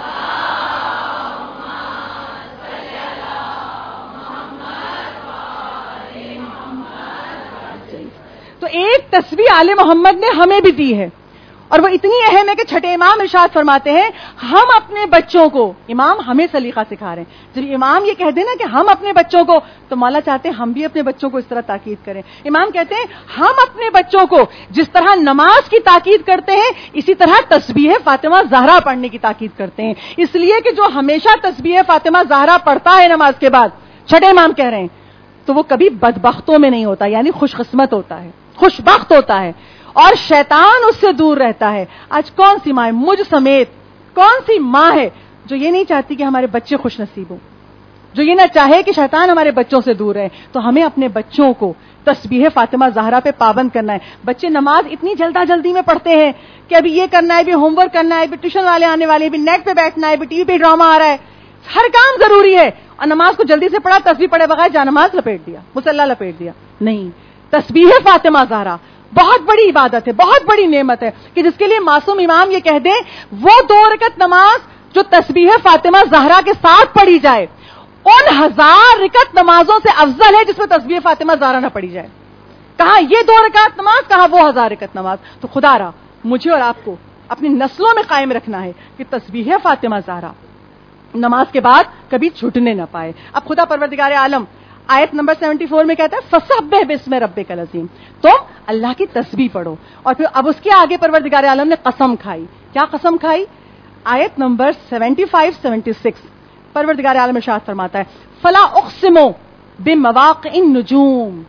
تو ایک تسبیح آل محمد نے ہمیں بھی دی ہے, اور وہ اتنی اہم ہے کہ چھٹے امام ارشاد فرماتے ہیں ہم اپنے بچوں کو, امام ہمیں سلیقہ سکھا رہے ہیں. جب امام یہ کہہ دیں نا کہ ہم اپنے بچوں کو, تو مولا چاہتے ہیں ہم بھی اپنے بچوں کو اس طرح تاکید کریں. امام کہتے ہیں ہم اپنے بچوں کو جس طرح نماز کی تاکید کرتے ہیں اسی طرح تسبیح فاطمہ زہرا پڑھنے کی تاکید کرتے ہیں. اس لیے کہ جو ہمیشہ تسبیح فاطمہ زہرا پڑھتا ہے نماز کے بعد, چھٹے امام کہہ رہے ہیں, تو وہ کبھی بدبختوں میں نہیں ہوتا, یعنی خوش قسمت ہوتا ہے, خوش بخت ہوتا ہے, اور شیطان اس سے دور رہتا ہے. آج کون سی ماں, مجھ سمیت کون سی ماں ہے جو یہ نہیں چاہتی کہ ہمارے بچے خوش نصیب ہوں, جو یہ نہ چاہے کہ شیطان ہمارے بچوں سے دور رہے؟ تو ہمیں اپنے بچوں کو تسبیح فاطمہ زہرا پہ پابند کرنا ہے. بچے نماز اتنی جلدا جلدی میں پڑھتے ہیں کہ ابھی یہ کرنا ہے, ابھی ہوم ورک کرنا ہے, ابھی ٹیوشن والے آنے والے, ابھی نیٹ پہ بیٹھنا ہے, ابھی ٹی وی پہ ڈرامہ آ رہا ہے, ہر کام ضروری ہے, اور نماز کو جلدی سے پڑھا, تسبیح پڑھے بغیر جا نماز لپیٹ دیا, مصلی لپیٹ دیا. نہیں, تسبیح فاطمہ زہرا بہت بڑی عبادت ہے, بہت بڑی نعمت ہے کہ جس کے لیے معصوم امام یہ کہہ دیں وہ دو رکعت نماز جو تسبیح فاطمہ زہرا کے ساتھ پڑھی جائے ان ہزار رکعت نمازوں سے افضل ہے جس میں تسبیح فاطمہ زہرا نہ پڑھی جائے. کہا یہ دو رکعت نماز, کہا وہ ہزار رکعت نماز. تو خدا را مجھے اور آپ کو اپنی نسلوں میں قائم رکھنا ہے کہ تسبیح فاطمہ زہرا نماز کے بعد کبھی چھوٹنے نہ پائے. اب خدا پروردگار عالم آیت نمبر چوہتر میں کہتا ہے فسبح باسم ربک العظیم, تو اللہ کی تسبیح پڑھو. اور پھر اب اس کے آگے پروردگار عالم نے قسم کھائی. کیا قسم کھائی؟ آیت نمبر پچہتر چھہتر پروردگار عالم ارشاد فرماتا ہے فلا اقسم بمواقع النجوم.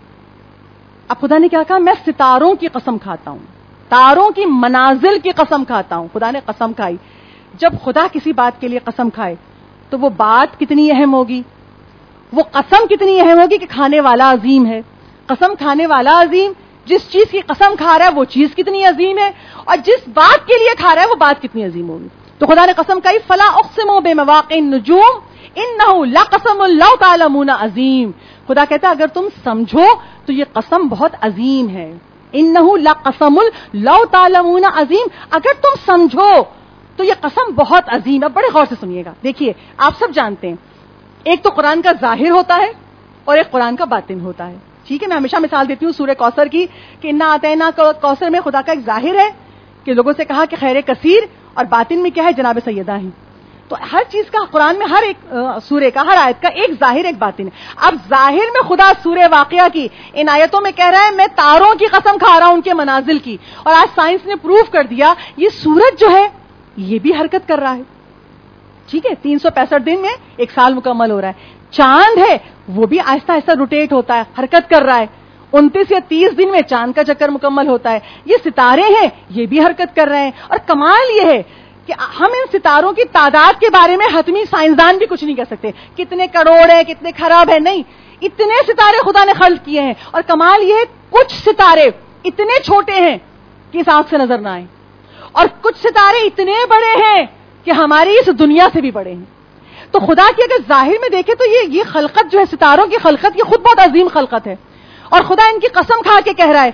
اب خدا نے کیا کہا؟ میں ستاروں کی قسم کھاتا ہوں, تاروں کی منازل کی قسم کھاتا ہوں. خدا نے قسم کھائی. جب خدا کسی بات کے لیے قسم کھائے تو وہ بات کتنی اہم ہوگی, وہ قسم کتنی اہم ہوگی کہ کھانے والا عظیم ہے. قسم کھانے والا عظیم, جس چیز کی قسم کھا رہا ہے وہ چیز کتنی عظیم ہے, اور جس بات کے لیے کھا رہا ہے وہ بات کتنی عظیم ہوگی. تو خدا نے قسم کہی فلا اقسم بمواقع النجوم انہ لقسم لو تعلمون عظیم. خدا کہتا ہے اگر تم سمجھو تو یہ قسم بہت عظیم ہے. انہ لقسم لو تعلمون عظیم, اگر تم سمجھو تو یہ قسم بہت عظیم ہے. بڑے غور سے سنیے گا. دیکھیے آپ سب جانتے ہیں ایک تو قرآن کا ظاہر ہوتا ہے اور ایک قرآن کا باطن ہوتا ہے. ٹھیک ہے, میں ہمیشہ مثال دیتی ہوں سورہ کوثر کی کہ انا اعطینا کوثر میں خدا کا ایک ظاہر ہے کہ لوگوں سے کہا کہ خیر کثیر, اور باطن میں کیا ہے؟ جناب سیدہ ہیں. تو ہر چیز کا قرآن میں ہر ایک سورے کا, ہر آیت کا ایک ظاہر ایک باطن ہے. اب ظاہر میں خدا سورہ واقعہ کی ان آیتوں میں کہہ رہا ہے میں تاروں کی قسم کھا رہا ہوں, ان کے منازل کی. اور آج سائنس نے پروف کر دیا یہ سورج جو ہے یہ بھی حرکت کر رہا ہے. ٹھیک ہے, تین سو پینسٹھ دن میں ایک سال مکمل ہو رہا ہے. چاند ہے وہ بھی آہستہ آہستہ روٹیٹ ہوتا ہے, حرکت کر رہا ہے. انتیس یا تیس دن میں چاند کا چکر مکمل ہوتا ہے. یہ ستارے ہیں یہ بھی حرکت کر رہے ہیں. اور کمال یہ ہے کہ ہم ان ستاروں کی تعداد کے بارے میں حتمی سائنسدان بھی کچھ نہیں کہہ سکتے کتنے کروڑ ہیں, کتنے خراب ہیں. نہیں, اتنے ستارے خدا نے خلق کیے ہیں. اور کمال یہ ہے کچھ ستارے اتنے چھوٹے ہیں کہ اس آنکھ سے نظر نہ آئیں, اور کچھ ستارے اتنے بڑے ہیں کہ ہماری اس دنیا سے بھی بڑے ہیں. تو خدا کی اگر ظاہر میں دیکھیں تو یہ یہ خلقت جو ہے ستاروں کی خلقت, یہ خود بہت عظیم خلقت ہے. اور خدا ان کی قسم کھا کے کہہ رہا ہے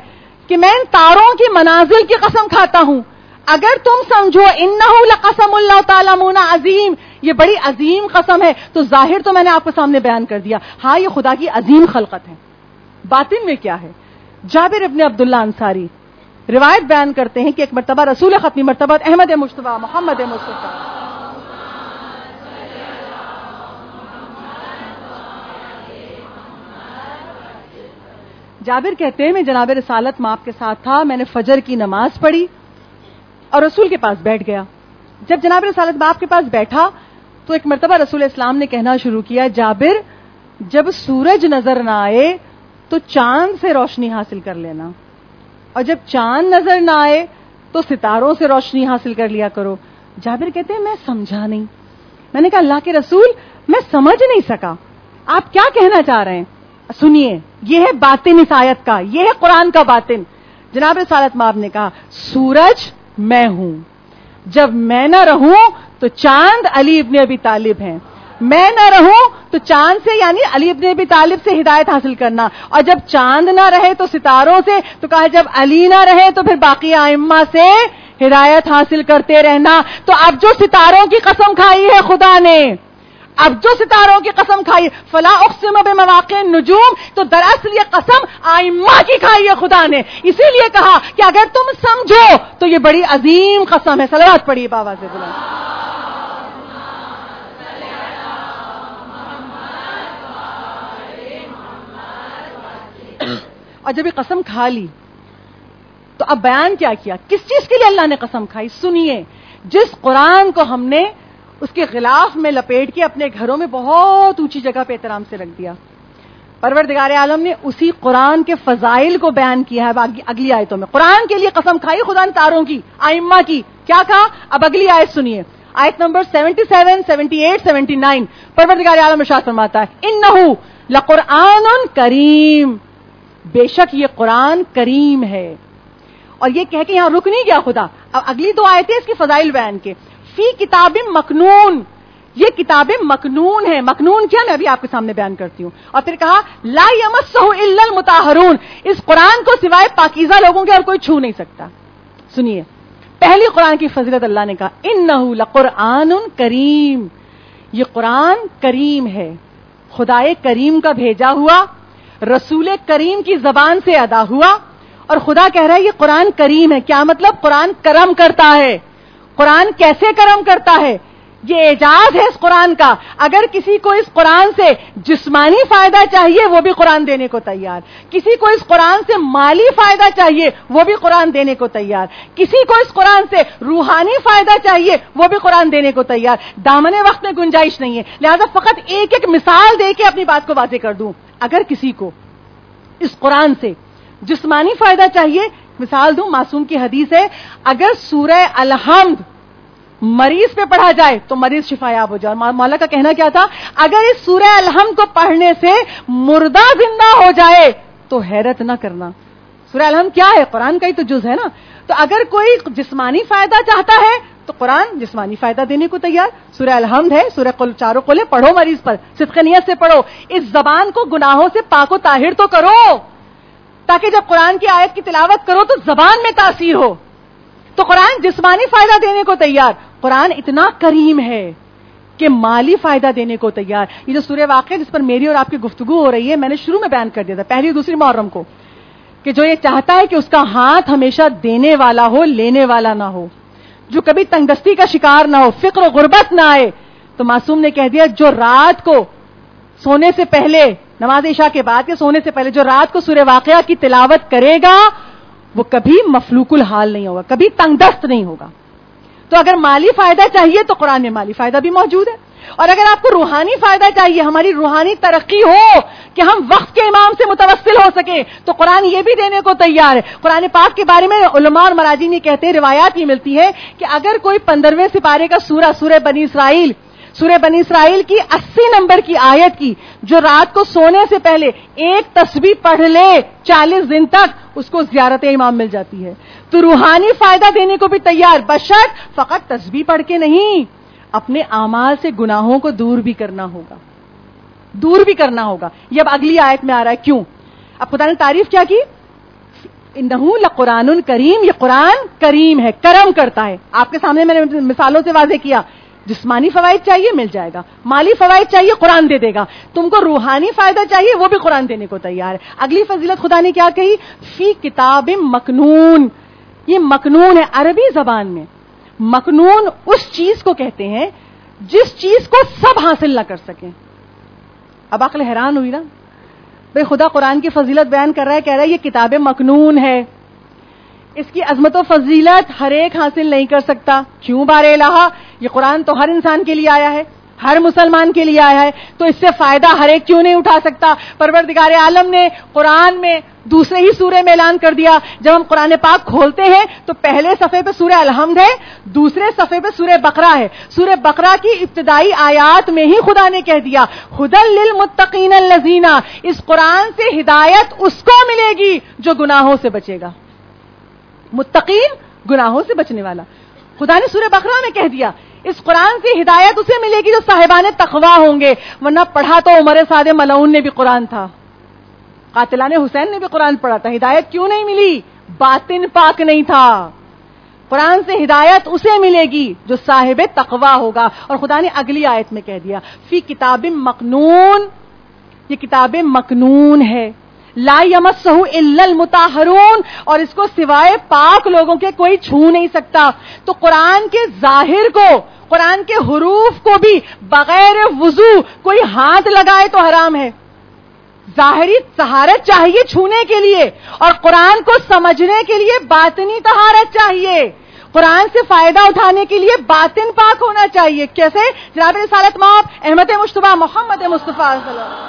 کہ میں ان تاروں کی منازل کی قسم کھاتا ہوں اگر تم سمجھو انہ لقسم اللہ تعالیٰ عظیم، یہ بڑی عظیم قسم ہے، تو ظاہر تو میں نے آپ کے سامنے بیان کر دیا، ہاں یہ خدا کی عظیم خلقت ہے، باطن میں کیا ہے؟ جابر ابن عبداللہ انصاری روایت بیان کرتے ہیں کہ ایک مرتبہ رسول ختمی مرتبہ احمد مصطفیٰ محمد مصطفیٰ جابر کہتے ہیں میں جناب رسالت ماپ کے ساتھ تھا، میں نے فجر کی نماز پڑھی اور رسول کے پاس بیٹھ گیا. جب جناب رسالت باپ کے پاس بیٹھا تو ایک مرتبہ رسول اسلام نے کہنا شروع کیا، جابر جب سورج نظر نہ آئے تو چاند سے روشنی حاصل کر لینا، اور جب چاند نظر نہ آئے تو ستاروں سے روشنی حاصل کر لیا کرو. جابر کہتے ہیں میں سمجھا نہیں. میں نے کہا اللہ کے رسول میں سمجھ نہیں سکا، آپ کیا کہنا چاہ رہے ہیں؟ سنیے، یہ ہے باطن اس آیت کا، یہ ہے قرآن کا باطن. جناب رسالت ماپ نے کہا سورج میں ہوں، جب میں نہ رہوں تو چاند علی ابن ابی طالب ہیں، میں نہ رہوں تو چاند سے یعنی علی ابن ابی طالب سے ہدایت حاصل کرنا، اور جب چاند نہ رہے تو ستاروں سے، تو کہا جب علی نہ رہے تو پھر باقی ائمہ سے ہدایت حاصل کرتے رہنا. تو اب جو ستاروں کی قسم کھائی ہے خدا نے، اب جو ستاروں کی قسم کھائی فلا اقسم بمواقع النجوم، تو دراصل یہ قسم ائمہ کی کھائی ہے خدا نے. اسی لیے کہا کہ اگر تم سمجھو تو یہ بڑی عظیم قسم ہے. صلوات پڑھیے بابا سے بلند. اور جب یہ قسم کھا لی تو اب بیان کیا کیا، کس چیز کے لیے اللہ نے قسم کھائی؟ سنیے، جس قرآن کو ہم نے اس کے غلاف میں لپیٹ کے اپنے گھروں میں بہت اونچی جگہ پہ احترام سے رکھ دیا، پروردگار عالم نے اسی قرآن کے فضائل کو بیان کیا ہے اگلی آیتوں میں. قرآن کے لیے قسم کھائی خدا نے تاروں کی، ائمہ کی. کیا کہا؟ اب اگلی آیت سنیے، آیت number seventy seven seventy eight seventy nine. پروردگار عالم ارشاد فرماتا ہے انہ لقرآن کریم، بے شک یہ قرآن کریم ہے. اور یہ کہہ کے یہاں رک نہیں گیا خدا، اب اگلی دو آیتیں اس کی فضائل بیان کے. فی کتاب مکنون، یہ کتاب مکنون ہے. مکنون کیا میں ابھی آپ کے سامنے بیان کرتی ہوں. اور پھر کہا لا یمسہ الا المطہرون، اس قرآن کو سوائے پاکیزہ لوگوں کے اور کوئی چھو نہیں سکتا. سنیے، پہلی قرآن کی فضیلت اللہ نے کہا انہ لقرآن کریم، یہ قرآن کریم ہے، خدائے کریم کا بھیجا ہوا، رسول کریم کی زبان سے ادا ہوا. اور خدا کہہ رہا ہے یہ قرآن کریم ہے. کیا مطلب؟ قرآن کرم کرتا ہے. قرآن کیسے کرم کرتا ہے؟ یہ اعجاز ہے اس قرآن کا. اگر کسی کو اس قرآن سے جسمانی فائدہ چاہیے وہ بھی قرآن دینے کو تیار، کسی کو اس قرآن سے مالی فائدہ چاہیے وہ بھی قرآن دینے کو تیار، کسی کو اس قرآن سے روحانی فائدہ چاہیے وہ بھی قرآن دینے کو تیار. دامن وقت میں گنجائش نہیں ہے، لہذا فقط ایک ایک مثال دے کے اپنی بات کو واضح کر دوں. اگر کسی کو اس قرآن سے جسمانی فائدہ چاہیے، مثال دوں، معصوم کی حدیث ہے اگر سورہ الحمد مریض پہ پڑھا جائے تو مریض شفا یاب ہو جائے. مولا کا کہنا کیا تھا؟ اگر اس سورہ الحمد کو پڑھنے سے مردہ زندہ ہو جائے تو حیرت نہ کرنا. سورہ الحمد کیا ہے؟ قرآن کا ہی تو جز ہے نا. تو اگر کوئی جسمانی فائدہ چاہتا ہے تو قرآن جسمانی فائدہ دینے کو تیار. سورہ الحمد ہے، سورہ قل، چاروں قلیں پڑھو مریض پر، صدق نیت سے پڑھو. اس زبان کو گناہوں سے پاک و طاہر تو کرو تاکہ جب قرآن کی آیت کی تلاوت کرو تو زبان میں تاثیر ہو. تو قرآن جسمانی فائدہ دینے کو تیار. قرآن اتنا کریم ہے کہ مالی فائدہ دینے کو تیار. یہ جو سورہ واقعہ جس پر میری اور آپ کی گفتگو ہو رہی ہے، میں نے شروع میں بیان کر دیا تھا پہلی دوسری محرم کو، کہ جو یہ چاہتا ہے کہ اس کا ہاتھ ہمیشہ دینے والا ہو، لینے والا نہ ہو، جو کبھی تنگ دستی کا شکار نہ ہو، فقر و غربت نہ آئے. تو معصوم نے کہہ دیا جو رات کو سونے سے پہلے، نماز عشاء کے بعد یا سونے سے پہلے جو رات کو سورہ واقعہ کی تلاوت کرے گا وہ کبھی مفلوق الحال نہیں ہوگا، کبھی تنگ دست نہیں ہوگا. تو اگر مالی فائدہ چاہیے تو قرآن میں مالی فائدہ بھی موجود ہے. اور اگر آپ کو روحانی فائدہ چاہیے، ہماری روحانی ترقی ہو کہ ہم وقت کے امام سے متوسل ہو سکے، تو قرآن یہ بھی دینے کو تیار ہے. قرآن پاک کے بارے میں علماء اور مراجعین یہ کہتے ہیں، روایات یہ ملتی ہے کہ اگر کوئی پندرہویں سپارے کا سورہ سورہ بنی اسرائیل سورہ بنی اسرائیل کی اسی نمبر کی آیت کی جو رات کو سونے سے پہلے ایک تسبیح پڑھ لے چالیس دن تک اس کو زیارت امام مل جاتی ہے. تو روحانی فائدہ دینے کو بھی تیار، بشرط فقط تسبیح پڑھ کے نہیں، اپنے اعمال سے گناہوں کو دور بھی کرنا ہوگا، دور بھی کرنا ہوگا. یہ اب اگلی آیت میں آ رہا ہے. کیوں؟ اب خدا نے تعریف کیا کی؟ انہو لقرآن کریم، یہ قرآن کریم ہے، کرم کرتا ہے. آپ کے سامنے میں نے مثالوں سے واضح کیا. جسمانی فوائد چاہیے مل جائے گا، مالی فوائد چاہیے قرآن دے دے گا، تم کو روحانی فائدہ چاہیے وہ بھی قرآن دینے کو تیار ہے. اگلی فضیلت خدا نے کیا کہی؟ فی کتاب مکنون. یہ مکنون ہے عربی زبان میں. مکنون اس چیز کو کہتے ہیں جس چیز کو سب حاصل نہ کر سکیں. اب عقل حیران ہوئی نا بھئی، خدا قرآن کی فضیلت بیان کر رہا ہے، کہہ رہا ہے یہ کتاب مکنون ہے، اس کی عظمت و فضیلت ہر ایک حاصل نہیں کر سکتا. کیوں بار الہ؟ یہ قرآن تو ہر انسان کے لیے آیا ہے، ہر مسلمان کے لیے آیا ہے، تو اس سے فائدہ ہر ایک کیوں نہیں اٹھا سکتا؟ پروردگار عالم نے قرآن میں دوسرے ہی سورے میں اعلان کر دیا. جب ہم قرآن پاک کھولتے ہیں تو پہلے صفحے پہ سورہ الحمد ہے، دوسرے صفحے پہ سورہ بقرہ ہے. سورہ بقرہ کی ابتدائی آیات میں ہی خدا نے کہہ دیا ھدی للمتقین الذین، اس قرآن سے ہدایت اس کو ملے گی جو گناہوں سے بچے گا. متقین گناہوں سے بچنے والا. خدا نے سورہ بقرہ میں کہہ دیا اس قرآن سے ہدایت اسے ملے گی جو صاحبان تقویٰ ہوں گے. ورنہ پڑھا تو عمر سعد ملعون نے بھی قرآن تھا، قاتلان حسین نے بھی قرآن پڑھا تھا. ہدایت کیوں نہیں ملی؟ باطن پاک نہیں تھا. قرآن سے ہدایت اسے ملے گی جو صاحب تقویٰ ہوگا. اور خدا نے اگلی آیت میں کہہ دیا فی کتاب مکنون، یہ کتاب مکنون ہے، لا یمسہ الا المطہرون، اور اس کو سوائے پاک لوگوں کے کوئی چھو نہیں سکتا. تو قرآن کے ظاہر کو، قرآن کے حروف کو بھی بغیر وضو کوئی ہاتھ لگائے تو حرام ہے. ظاہری طہارت چاہیے چھونے کے لیے، اور قرآن کو سمجھنے کے لیے باطنی طہارت چاہیے. قرآن سے فائدہ اٹھانے کے لیے باطن پاک ہونا چاہیے. کیسے؟ جناب رسالت مآب احمد مجتبیٰ محمد مصطفیٰ صلی اللہ علیہ وسلم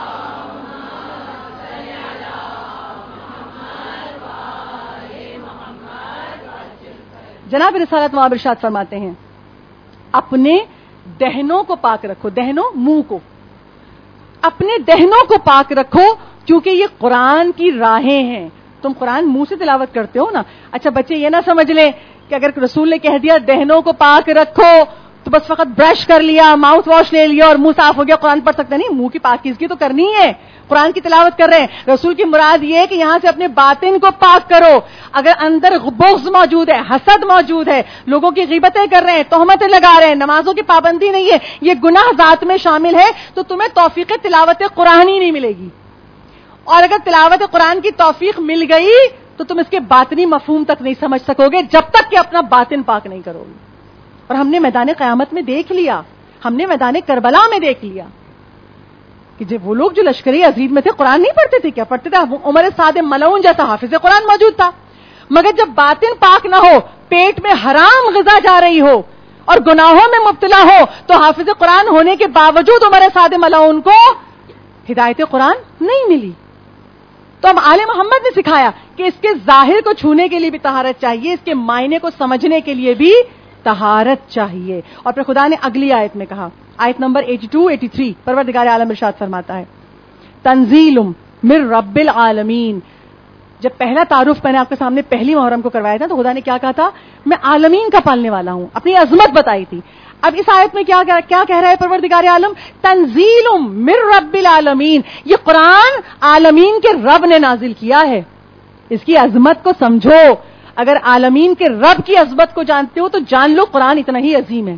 جناب رسالت مآب ارشاد فرماتے ہیں اپنے دہنوں کو پاک رکھو. دہنوں منہ کو، اپنے دہنوں کو پاک رکھو کیونکہ یہ قرآن کی راہیں ہیں. تم قرآن منہ سے تلاوت کرتے ہو نا. اچھا بچے یہ نہ سمجھ لیں کہ اگر رسول نے کہہ دیا دہنوں کو پاک رکھو تو بس فقط برش کر لیا، ماؤتھ واش لے لیا اور منہ صاف ہو گیا قرآن پڑھ سکتے. نہیں، منہ کی پاکیزگی تو کرنی ہے. قرآن کی تلاوت کر رہے ہیں، رسول کی مراد یہ ہے کہ یہاں سے اپنے باطن کو پاک کرو. اگر اندر بغض موجود ہے، حسد موجود ہے، لوگوں کی غیبتیں کر رہے ہیں، تہمتیں لگا رہے ہیں، نمازوں کی پابندی نہیں ہے، یہ گناہ ذات میں شامل ہے، تو تمہیں توفیق تلاوت قرآن ہی نہیں ملے گی. اور اگر تلاوت قرآن کی توفیق مل گئی تو تم اس کے باطنی مفہوم تک نہیں سمجھ سکو گے جب تک کہ اپنا باطن پاک نہیں کرو گے. اور ہم نے میدان قیامت میں دیکھ لیا، ہم نے میدان کربلا میں دیکھ لیا کہ جب وہ لوگ جو لشکری عزیز میں تھے قرآن نہیں پڑھتے تھے. کیا پڑھتے تھے؟ عمر سعد ملعون جیسا حافظ قرآن موجود تھا. مگر جب باطن پاک نہ ہو، پیٹ میں حرام غذا جا رہی ہو اور گناہوں میں مبتلا ہو، تو حافظ قرآن ہونے کے باوجود عمر سعد ملعون کو ہدایت قرآن نہیں ملی. تو ہم آل محمد نے سکھایا کہ اس کے ظاہر کو چھونے کے لیے بھی طہارت چاہیے، اس کے معنی کو سمجھنے کے لیے بھی طہارت چاہیے. اور پھر خدا نے اگلی آیت میں کہا، آیت نمبر باسی تراسی، پروردگار عالم ارشاد فرماتا ہے تنزیل من رب العالمین. جب پہلا تعارف میں نے آپ کے سامنے پہلی محرم کو کروایا تھا تو خدا نے کیا کہا تھا؟ میں عالمین کا پالنے والا ہوں، اپنی عظمت بتائی تھی. اب اس آیت میں کیا کیا کہہ رہا ہے پروردگار عالم؟ تنزیل من رب العالمین، یہ قرآن عالمین کے رب نے نازل کیا ہے. اس کی عظمت کو سمجھو. اگر عالمین کے رب کی عظمت کو جانتے ہو تو جان لو قرآن اتنا ہی عظیم ہے.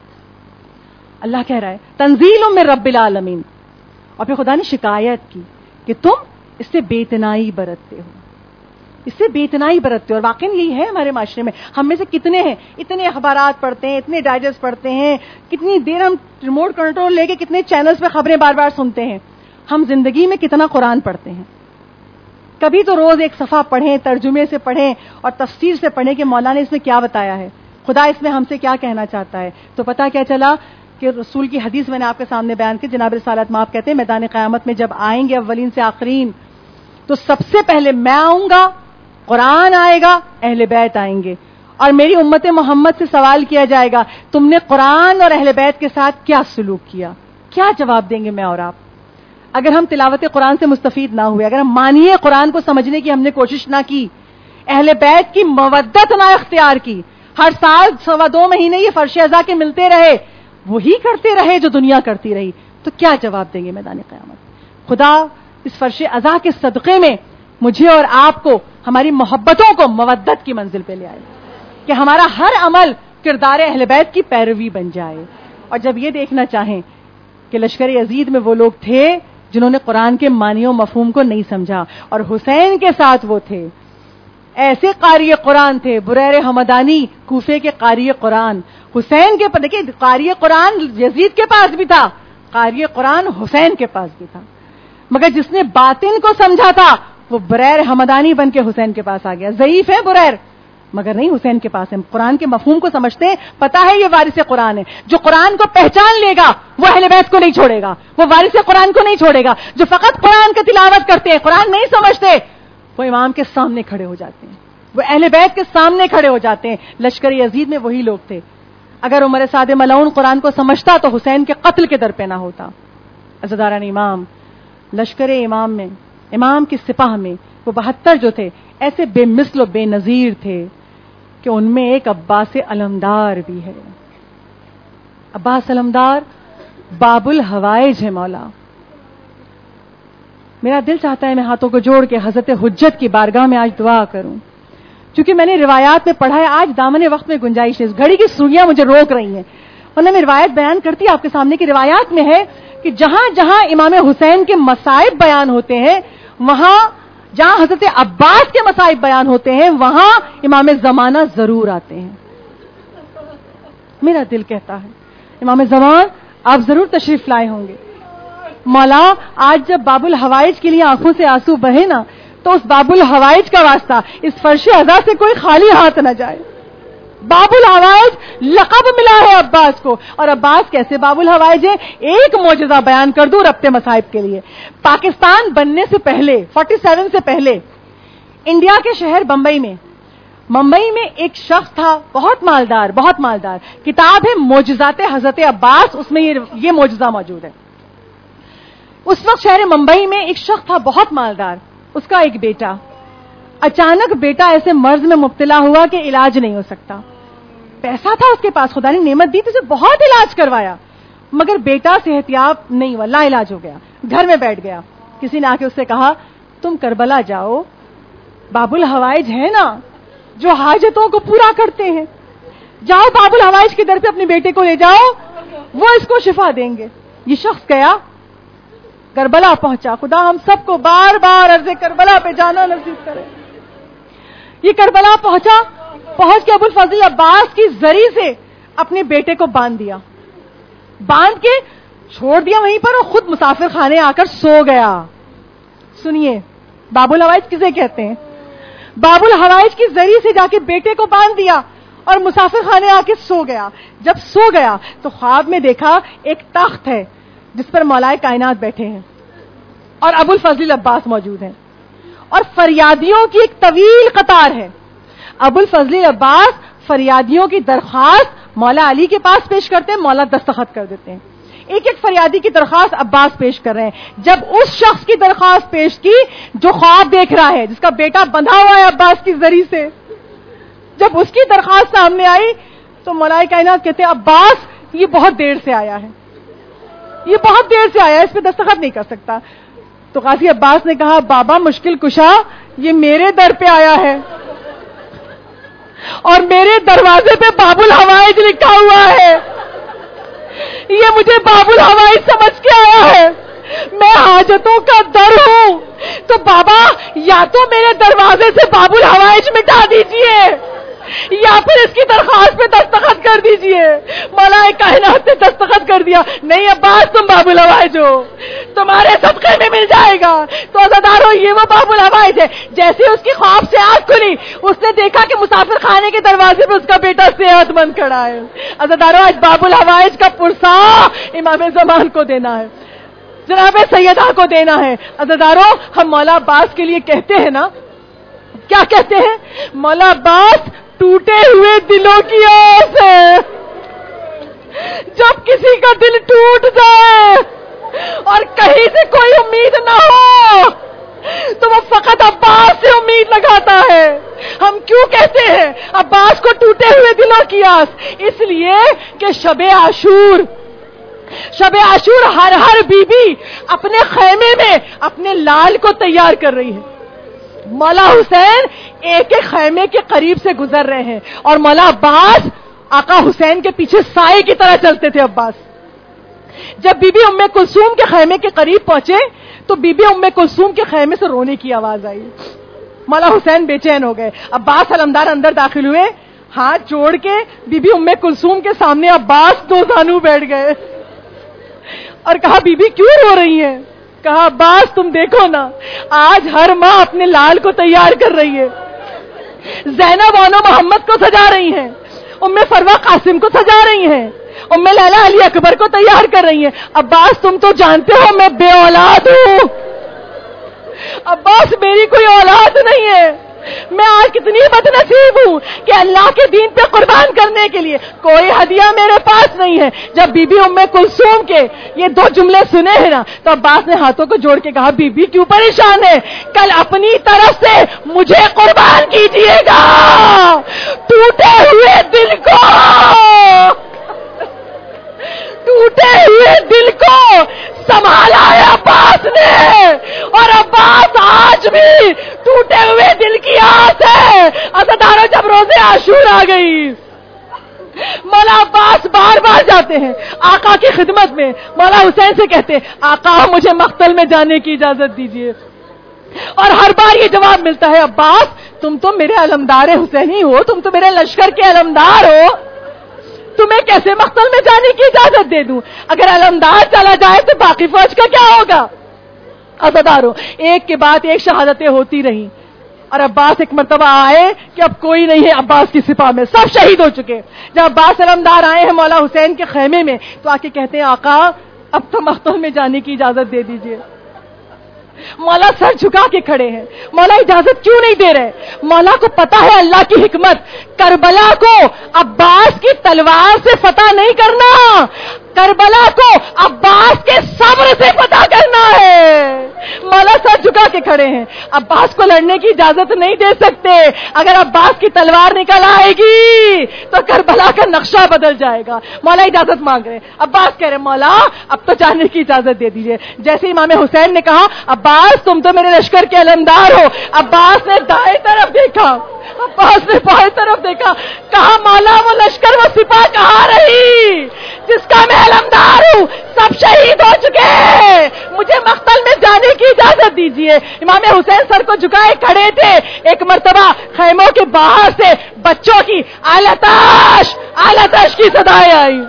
اللہ کہہ رہا ہے تنزیل من رب العالمین. اور پھر خدا نے شکایت کی کہ تم اس سے بے اتنائی برتتے ہو، اس سے بے اتنائی برتتے ہو. اور واقعی یہی ہے ہمارے معاشرے میں. ہم میں سے کتنے ہیں اتنے اخبارات پڑھتے ہیں، اتنے ڈائجسٹ پڑھتے ہیں، کتنی دیر ہم ریموٹ کنٹرول لے کے کتنے چینلز پہ خبریں بار بار سنتے ہیں. ہم زندگی میں کتنا قرآن پڑھتے ہیں؟ کبھی تو روز ایک صفحہ پڑھیں، ترجمے سے پڑھیں اور تفسیر سے پڑھیں کہ مولا نے اس میں کیا بتایا ہے، خدا اس میں ہم سے کیا کہنا چاہتا ہے. تو پتہ کیا چلا کہ رسول کی حدیث میں نے آپ کے سامنے بیان کی. جناب رسالت مآب کہتے ہیں میدان قیامت میں جب آئیں گے اولین سے آخرین تو سب سے پہلے میں آؤں گا، قرآن آئے گا، اہل بیت آئیں گے، اور میری امت محمد سے سوال کیا جائے گا تم نے قرآن اور اہل بیت کے ساتھ کیا سلوک کیا؟ کیا جواب دیں گے میں اور آپ؟ اگر ہم تلاوت قرآن سے مستفید نہ ہوئے، اگر ہم مانیے قرآن کو سمجھنے کی ہم نے کوشش نہ کی، اہل بیت کی مودت نہ اختیار کی، ہر سال سوا دو مہینے یہ فرش ازا کے ملتے رہے، وہی کرتے رہے جو دنیا کرتی رہی، تو کیا جواب دیں گے میدان قیامت؟ خدا اس فرش ازا کے صدقے میں مجھے اور آپ کو ہماری محبتوں کو مودت کی منزل پہ لے آئے, کہ ہمارا ہر عمل کردار اہل بیت کی پیروی بن جائے. اور جب یہ دیکھنا چاہیں کہ لشکر یزید میں وہ لوگ تھے جنہوں نے قرآن کے معنی و مفہوم کو نہیں سمجھا, اور حسین کے ساتھ وہ تھے ایسے قاری قرآن تھے, بریر حمدانی کوفے کے قاری قرآن, حسین کے پاس, دیکھیے قاری قرآن یزید کے پاس بھی تھا, قاری قرآن حسین کے پاس بھی تھا, مگر جس نے باطن کو سمجھا تھا وہ بریر حمدانی بن کے حسین کے پاس آ گیا. ضعیف ہے بریر مگر نہیں حسین کے پاس ہے, قرآن کے مفہوم کو سمجھتے ہیں, پتا ہے یہ وارث قرآن ہے. جو قرآن کو پہچان لے گا وہ اہل بیت کو نہیں چھوڑے گا, وہ وارث قرآن کو نہیں چھوڑے گا. جو فقط قرآن کی تلاوت کرتے ہیں, قرآن نہیں سمجھتے, وہ امام کے سامنے کھڑے ہو جاتے ہیں, وہ اہل بیت کے سامنے کھڑے ہو جاتے ہیں. لشکر یزید میں وہی لوگ تھے. اگر عمر سعد ملعون قرآن کو سمجھتا تو حسین کے قتل کے در پہ نہ ہوتا. عزاداران امام, لشکر امام میں, امام کی سپاہ میں وہ بہتر جو تھے ایسے بے مثل و بے نظیر تھے کہ ان میں ایک عباس علمدار بھی ہے. عباس علمدار باب الحوائج ہے. مولا میرا دل چاہتا ہے میں ہاتھوں کو جوڑ کے حضرت حجت کی بارگاہ میں آج دعا کروں, کیونکہ میں نے روایات میں پڑھا ہے. آج دامن وقت میں گنجائش ہے, گھڑی کی سوئیاں مجھے روک رہی ہیں, ورنہ میں روایت بیان کرتی آپ کے سامنے کی. روایات میں ہے کہ جہاں جہاں امام حسین کے مصائب بیان ہوتے ہیں, وہاں جہاں حضرت عباس کے مصائب بیان ہوتے ہیں, وہاں امام زمانہ ضرور آتے ہیں. میرا دل کہتا ہے امام زمان آپ ضرور تشریف لائے ہوں گے. مولا آج جب باب الحوائج کے لیے آنکھوں سے آنسو بہے نا, تو اس باب الحوائج کا واسطہ اس فرش عزا سے کوئی خالی ہاتھ نہ جائے. باب الحوائج لقب ملا ہے عباس کو, اور عباس کیسے باب الحوائج ہے. ایک معجزہ بیان کر دوں ربط مصائب کے لیے. پاکستان بننے سے پہلے سینتالیس سے پہلے انڈیا کے شہر بمبئی میں ممبئی میں ایک شخص تھا, بہت مالدار بہت مالدار. کتاب ہے معجزات حضرت عباس, اس میں یہ معجزہ موجود ہے. اس وقت شہر ممبئی میں ایک شخص تھا بہت مالدار, اس کا ایک بیٹا. اچانک بیٹا ایسے مرض میں مبتلا ہوا کہ علاج نہیں ہو سکتا. پیسہ تھا اس کے پاس, خدا نے نعمت دی, تو اسے بہت علاج کروایا, مگر بیٹا صحتیاب نہیں ہوا, لا علاج ہو گیا, گھر میں بیٹھ گیا. کسی نے آ کے اس سے کہا تم کربلا جاؤ, باب الحوائج ہے نا جو حاجتوں کو پورا کرتے ہیں, جاؤ باب الحوائج کے در پہ اپنے بیٹے کو لے جاؤ, وہ اس کو شفا دیں گے. یہ شخص گیا, کربلا پہنچا. خدا ہم سب کو بار بار عرض کربلا پہ جانا نصیب کرے. یہ کربلا پہنچا, پہنچ کے ابو الفضل عباس کی زری سے اپنے بیٹے کو باندھ دیا, باندھ کے چھوڑ دیا وہیں پر, اور خود مسافر خانے آ کر سو گیا. سنیے باب الحوائج کسے کہتے ہیں. باب الحوائج کی زری سے جا کے بیٹے کو باندھ دیا اور مسافر خانے آ کے سو گیا. جب سو گیا تو خواب میں دیکھا ایک تخت ہے جس پر مولائے کائنات بیٹھے ہیں اور ابو الفضل عباس موجود ہیں, اور فریادیوں کی ایک طویل قطار ہے. ابو الفضل عباس فریادیوں کی درخواست مولا علی کے پاس پیش کرتے ہیں, مولا دستخط کر دیتے ہیں. ایک ایک فریادی کی درخواست عباس پیش کر رہے ہیں. جب اس شخص کی درخواست پیش کی جو خواب دیکھ رہا ہے, جس کا بیٹا بندھا ہوا ہے عباس کی زری سے, جب اس کی درخواست سامنے آئی تو مولا کائنات کہتے ہیں عباس یہ بہت دیر سے آیا ہے, یہ بہت دیر سے آیا ہے, اس پہ دستخط نہیں کر سکتا. تو غازی عباس نے کہا بابا مشکل کشا, یہ میرے در پہ آیا ہے اور میرے دروازے پہ باب الحوائج لکھا ہوا ہے, یہ مجھے باب الحوائج سمجھ کے آیا ہے, میں حاجتوں کا در ہوں, تو بابا یا تو میرے دروازے سے باب الحوائج مٹا دیجئے یا پھر اس کی درخواست پہ دستخط کر دیجئے. مولا کائنات نے دستخط کر دیا, نہیں عباس تم باب الحوائج ہو, تمہارے صدقے میں مل جائے گا. تو عزادارو یہ وہ باب الحوائج ہے. جیسے اس کی خواب سے آنکھ کھلی, اس نے دیکھا کہ مسافر خانے کے دروازے پہ اس کا بیٹا صحت مند کھڑا ہے. عزادارو آج باب الحوائج کا پرسا امام زمان کو دینا ہے, جناب سیدہ کو دینا ہے. عزادارو ہم مولا عباس کے لیے کہتے ہیں نا, کیا کہتے ہیں, مولا عباس ٹوٹے ہوئے دلوں کی آس ہے. جب کسی کا دل ٹوٹ جائے اور کہیں سے کوئی امید نہ ہو تو وہ فقط عباس سے امید لگاتا ہے. ہم کیوں کہتے ہیں عباس کو ٹوٹے ہوئے دلوں کی آس؟ اس لیے کہ شب عاشور شب عاشور ہر ہر بی بی اپنے خیمے میں اپنے لال کو تیار کر رہی ہے. مولا حسین ایک ایک خیمے کے قریب سے گزر رہے ہیں اور مولا عباس آقا حسین کے پیچھے سائے کی طرح چلتے تھے. عباس جب بی بی ام کلثوم کے خیمے کے قریب پہنچے تو بی بی ام کلثوم کے خیمے سے رونے کی آواز آئی. مولا حسین بے چین ہو گئے. عباس علمدار اندر داخل ہوئے, ہاتھ جوڑ کے بی بی ام کلثوم کے سامنے عباس دو زانو بیٹھ گئے اور کہا بی بی کیوں رو رہی ہیں؟ کہا عباس تم دیکھو نا, آج ہر ماں اپنے لال کو تیار کر رہی ہے. زینب بانو محمد کو سجا رہی ہیں, ام فروا قاسم کو سجا رہی ہیں, ام لیلا علی اکبر کو تیار کر رہی ہیں. عباس تم تو جانتے ہو میں بے اولاد ہوں. عباس میری کوئی اولاد نہیں ہے, میں آج کتنی بد نصیب ہوں کہ اللہ کے دین پہ قربان کرنے کے لیے کوئی ہدیہ میرے پاس نہیں ہے. جب بی بی ام کلثوم کے یہ دو جملے سنے ہیں نا تو عباس نے ہاتھوں کو جوڑ کے کہا بی بی کیوں پریشان ہے, کل اپنی طرف سے مجھے قربان کیجیے گا. ٹوٹے ہوئے دل کو ٹوٹے ہوئے دل کو سنبھالا ہے عباس نے, اور عباس آج بھی ٹوٹے ہوئے دل کی آس ہے. عزادارو جب روزے عاشور آ گئی, مولا عباس بار بار جاتے ہیں آقا کی خدمت میں, مولا حسین سے کہتے ہیں آقا مجھے مقتل میں جانے کی اجازت دیجیے, اور ہر بار یہ جواب ملتا ہے عباس تم تو میرے علمدار حسینی ہو, تم تو میرے لشکر کے علمدار ہو, تمہیں کیسے مقتل میں جانے کی اجازت دے دوں؟ اگر علمدار چلا جائے تو باقی فوج کا کیا ہوگا؟ عزادارو ایک کے بعد ایک شہادتیں ہوتی رہیں, اور عباس ایک مرتبہ آئے کہ اب کوئی نہیں ہے عباس کی سپاہ میں, سب شہید ہو چکے. جب عباس علمدار آئے ہیں مولا حسین کے خیمے میں تو آ کے کہتے ہیں آقا اب تو مقتل میں جانے کی اجازت دے دیجیے. مولا سر جھکا کے کھڑے ہیں, مولا اجازت کیوں نہیں دے رہے؟ مولا کو پتا ہے اللہ کی حکمت, کربلا کو عباس کی تلوار سے فتح نہیں کرنا, کربلا کو عباس کے صبر سے فتح کرنا ہے. مولا سر جھکا کے کھڑے ہیں, عباس کو لڑنے کی اجازت نہیں دے سکتے. اگر عباس کی تلوار نکل آئے گی تو کربلا کا نقشہ بدل جائے گا. مولا اجازت مانگ رہے, عباس کہہ رہے مولا اب تو جانے کی اجازت دے دیجیے. جیسے امام حسین نے کہا عباس تم تو میرے لشکر کے علمدار ہو, عباس نے دائیں طرف دیکھا, عباس نے بائیں طرف دیکھا, کہا مولا وہ لشکر وہ سپاہ کہاں رہی جس کا میں علمدار ہوں؟ سب شہید ہو چکے, مجھے مقتل میں جانے کی اجازت دیجیے. امام حسین سر کو جھکائے کھڑے تھے. ایک مرتبہ خیموں کے باہر سے بچوں کی آلتش آلتش کی صدائیں آئی.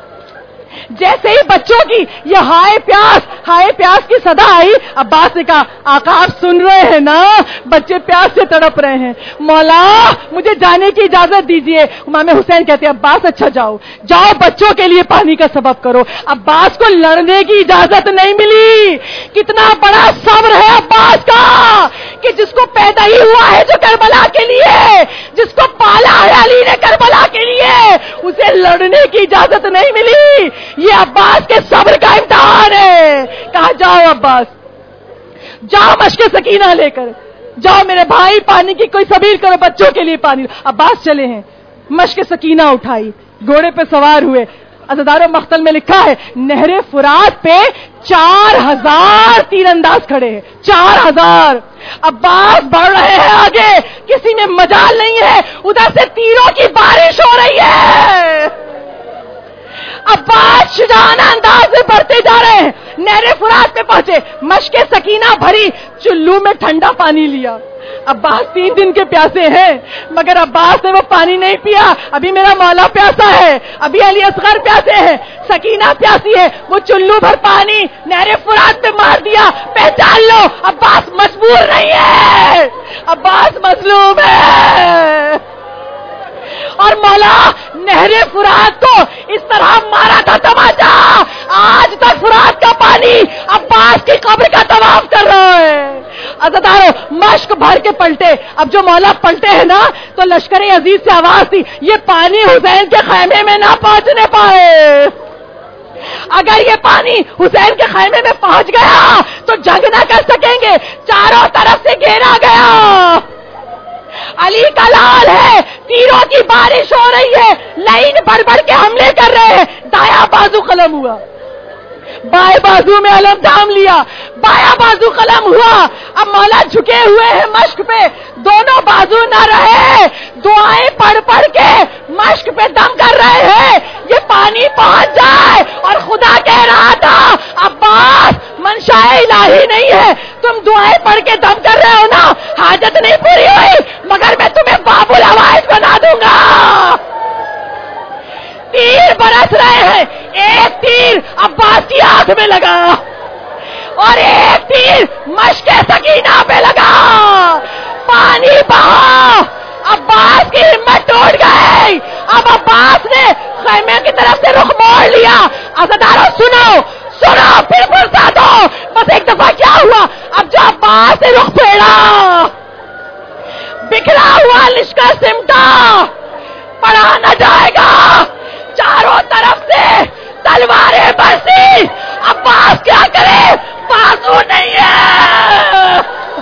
جیسے ہی بچوں کی یہ ہائے پیاس ہائے پیاس کی صدا آئی, عباس نے کہا آقا آپ سن رہے ہیں نا, بچے پیاس سے تڑپ رہے ہیں, مولا مجھے جانے کی اجازت دیجیے. امام حسین کہتے ہیں عباس اچھا جاؤ جاؤ بچوں کے لیے پانی کا سبب کرو. عباس کو لڑنے کی اجازت نہیں ملی. کتنا بڑا صبر ہے عباس کا کہ جس کو پیدا ہی ہوا ہے جو کربلا کے لیے, جس کو پالا ہے علی نے کربلا کے لیے, اسے لڑنے کی اجازت نہیں ملی. یہ عباس کے صبر کا امتحان ہے. کہا جاؤ عباس جاؤ مشق سکینہ لے کر جاؤ, میرے بھائی پانی کی کوئی سبیل کرو, بچوں کے لیے پانی. عباس چلے ہیں, مشق سکینہ اٹھائی, گھوڑے پہ سوار ہوئے. عزادارو مقتل میں لکھا ہے نہر فرات پہ چار ہزار تیر انداز کھڑے ہیں, چار ہزار. عباس بڑھ رہے ہیں آگے, کسی میں مجال نہیں ہے, ادھر سے تیروں کی بارش ہو رہی ہے. عباس شجاعانہ انداز میں بڑھتے جا رہے ہیں. نہر فرات پہ پہنچے, مشق سکینہ بھری چلو میں ٹھنڈا پانی لیا. عباس تین دن کے پیاسے ہیں مگر عباس نے وہ پانی نہیں پیا. ابھی میرا مولا پیاسا ہے, ابھی علی اصغر پیاسے ہیں, سکینہ پیاسی ہے. وہ چلو بھر پانی نہر فرات پہ مار دیا. پہچان لو عباس مجبور نہیں ہے, عباس مظلوم ہے. اور مولا نہر فرات کو اس طرح مارا تھا تماچا, آج تک فرات کا پانی عباس کی قبر کا طواف کر رہا ہے. عزادارو مشق بھر کے پلٹے. اب جو مولا پلٹے ہیں نا تو لشکر عزیز سے آواز تھی یہ پانی حسین کے خیمے میں نہ پہنچنے پائے. اگر یہ پانی حسین کے خیمے میں پہنچ گیا تو جنگ نہ کر سکیں گے. چاروں طرف سے گھیرا گیا, علی کا لال ہے, تیروں کی بارش ہو رہی ہے, لائن بھر بھر کے حملے کر رہے ہیں. دایا بازو قلم ہوا, بائیں بازو میں علم تھام لیا، بایاں بازو قلم ہوا، اب مولا جھکے ہوئے ہیں مشق پہ، دونوں بازو نہ رہے، دعائیں پڑھ پڑھ کے مشق پہ دم کر رہے ہیں، یہ پانی پہنچ جائے، اور خدا کہہ رہا تھا عباس منشاء الہی نہیں ہے، تم دعائیں پڑھ کے دم کر رہے ہو نا، حاجت نہیں پوری ہوئی مگر میں تمہیں باب الحوائج بنا دوں گا۔ تیر برس رہے ہیں، ایک تیر عباس کی آنکھ میں لگا اور ایک تیر مشق سکینہ پہ لگا، پانی بہا، عباس کی ہمت ٹوٹ گئی، اب عباس نے خیمے کی طرف سے رخ موڑ لیا۔ عزادارو سنو سنو پھر فرصا دو، بس ایک دفعہ کیا ہوا، اب جو عباس نے رخ پھیرا، بکھرا ہوا لشکر سمٹا، پڑا نہ جائے گا، چاروں طرف سے تلواریں برسی، عباس کیا کرے، بازو نہیں ہے،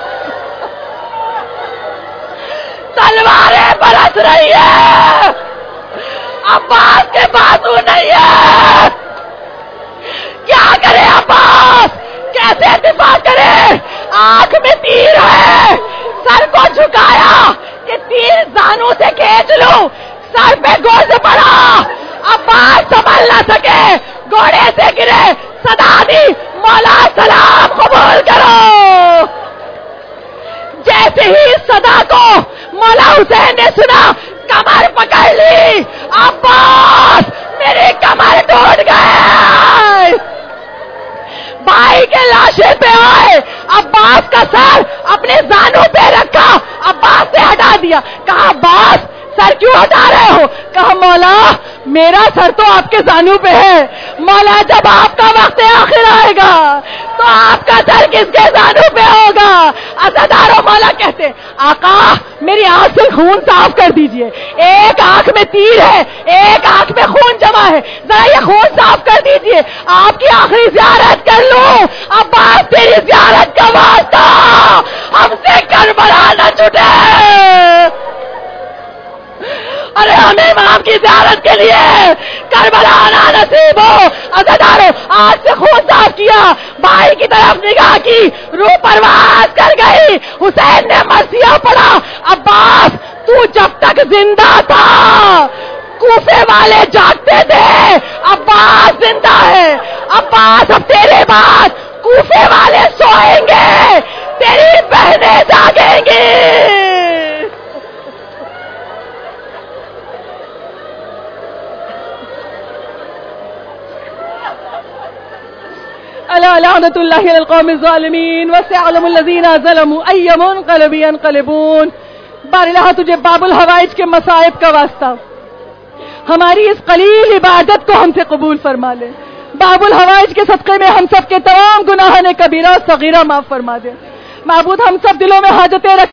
تلواریں برس رہی ہے، عباس کے بازو نہیں ہے، کیا کرے عباس، کیسے دفاع کرے، آنکھ میں تیر ہے، سر کو جھکایا کہ تیر زانوں سے کھینچ لوں، سر پہ گوشت پڑا، عباس سنبھل نہ سکے، گھوڑے سے گرے، صدا دی مولا سلام قبول کرو۔ جیسے ہی صدا کو مولا حسین نے سنا، کمر پکڑ لی، عباس میری کمر ٹوٹ گئے، بھائی کے لاشے پہ آئے، عباس کا سر اپنے زانوں پہ رکھا، عباس سے ہٹا دیا، کہا عباس سر کیوں ہٹا رہے ہو، کہا مولا میرا سر تو آپ کے زانوں پہ ہے، مولا جب آپ کا وقت آخر آئے گا تو آپ کا سر کس کے زانوں پہ ہوگا۔ عزادارو مولا کہتے آقا میری آنکھ سے خون صاف کر دیجئے، ایک آنکھ میں تیر ہے، ایک آنکھ میں خون جمع ہے، ذرا یہ خون صاف کر دیجئے، آپ کی آخری زیارت کر لوں۔ عباس تیری زیارت کا واسطہ ہم سے کربلا نہ چھوٹے، ارے ہمیں امام کی زیارت کے لیے کربلا آنا نصیب ہو۔ عزادارو آج سے خون صاف کیا، بھائی کی طرف نگاہ کی، روح پرواز کر گئی، حسین نے مرثیہ پڑھا، عباس تو جب تک زندہ تھا کوفے والے جاگتے تھے، عباس زندہ ہے، عباس اب تیرے بعد کوفے والے سوئیں گے، تیری بہنیں جاگیں گی۔ الا لعنت اللہ علی القوم الظالمین وسيعلم الذین ظلموا ای منقلب ینقلبون۔ بار الہ تجھے باب الحوائج کے مصائب کا واسطہ ہماری اس قلیل عبادت کو ہم سے قبول فرما لے، باب الحوائج کے صدقے میں ہم سب کے تمام گناہان کبیرہ صغیرہ معاف فرما دے۔ معبود ہم سب دلوں میں حاجتیں رکھ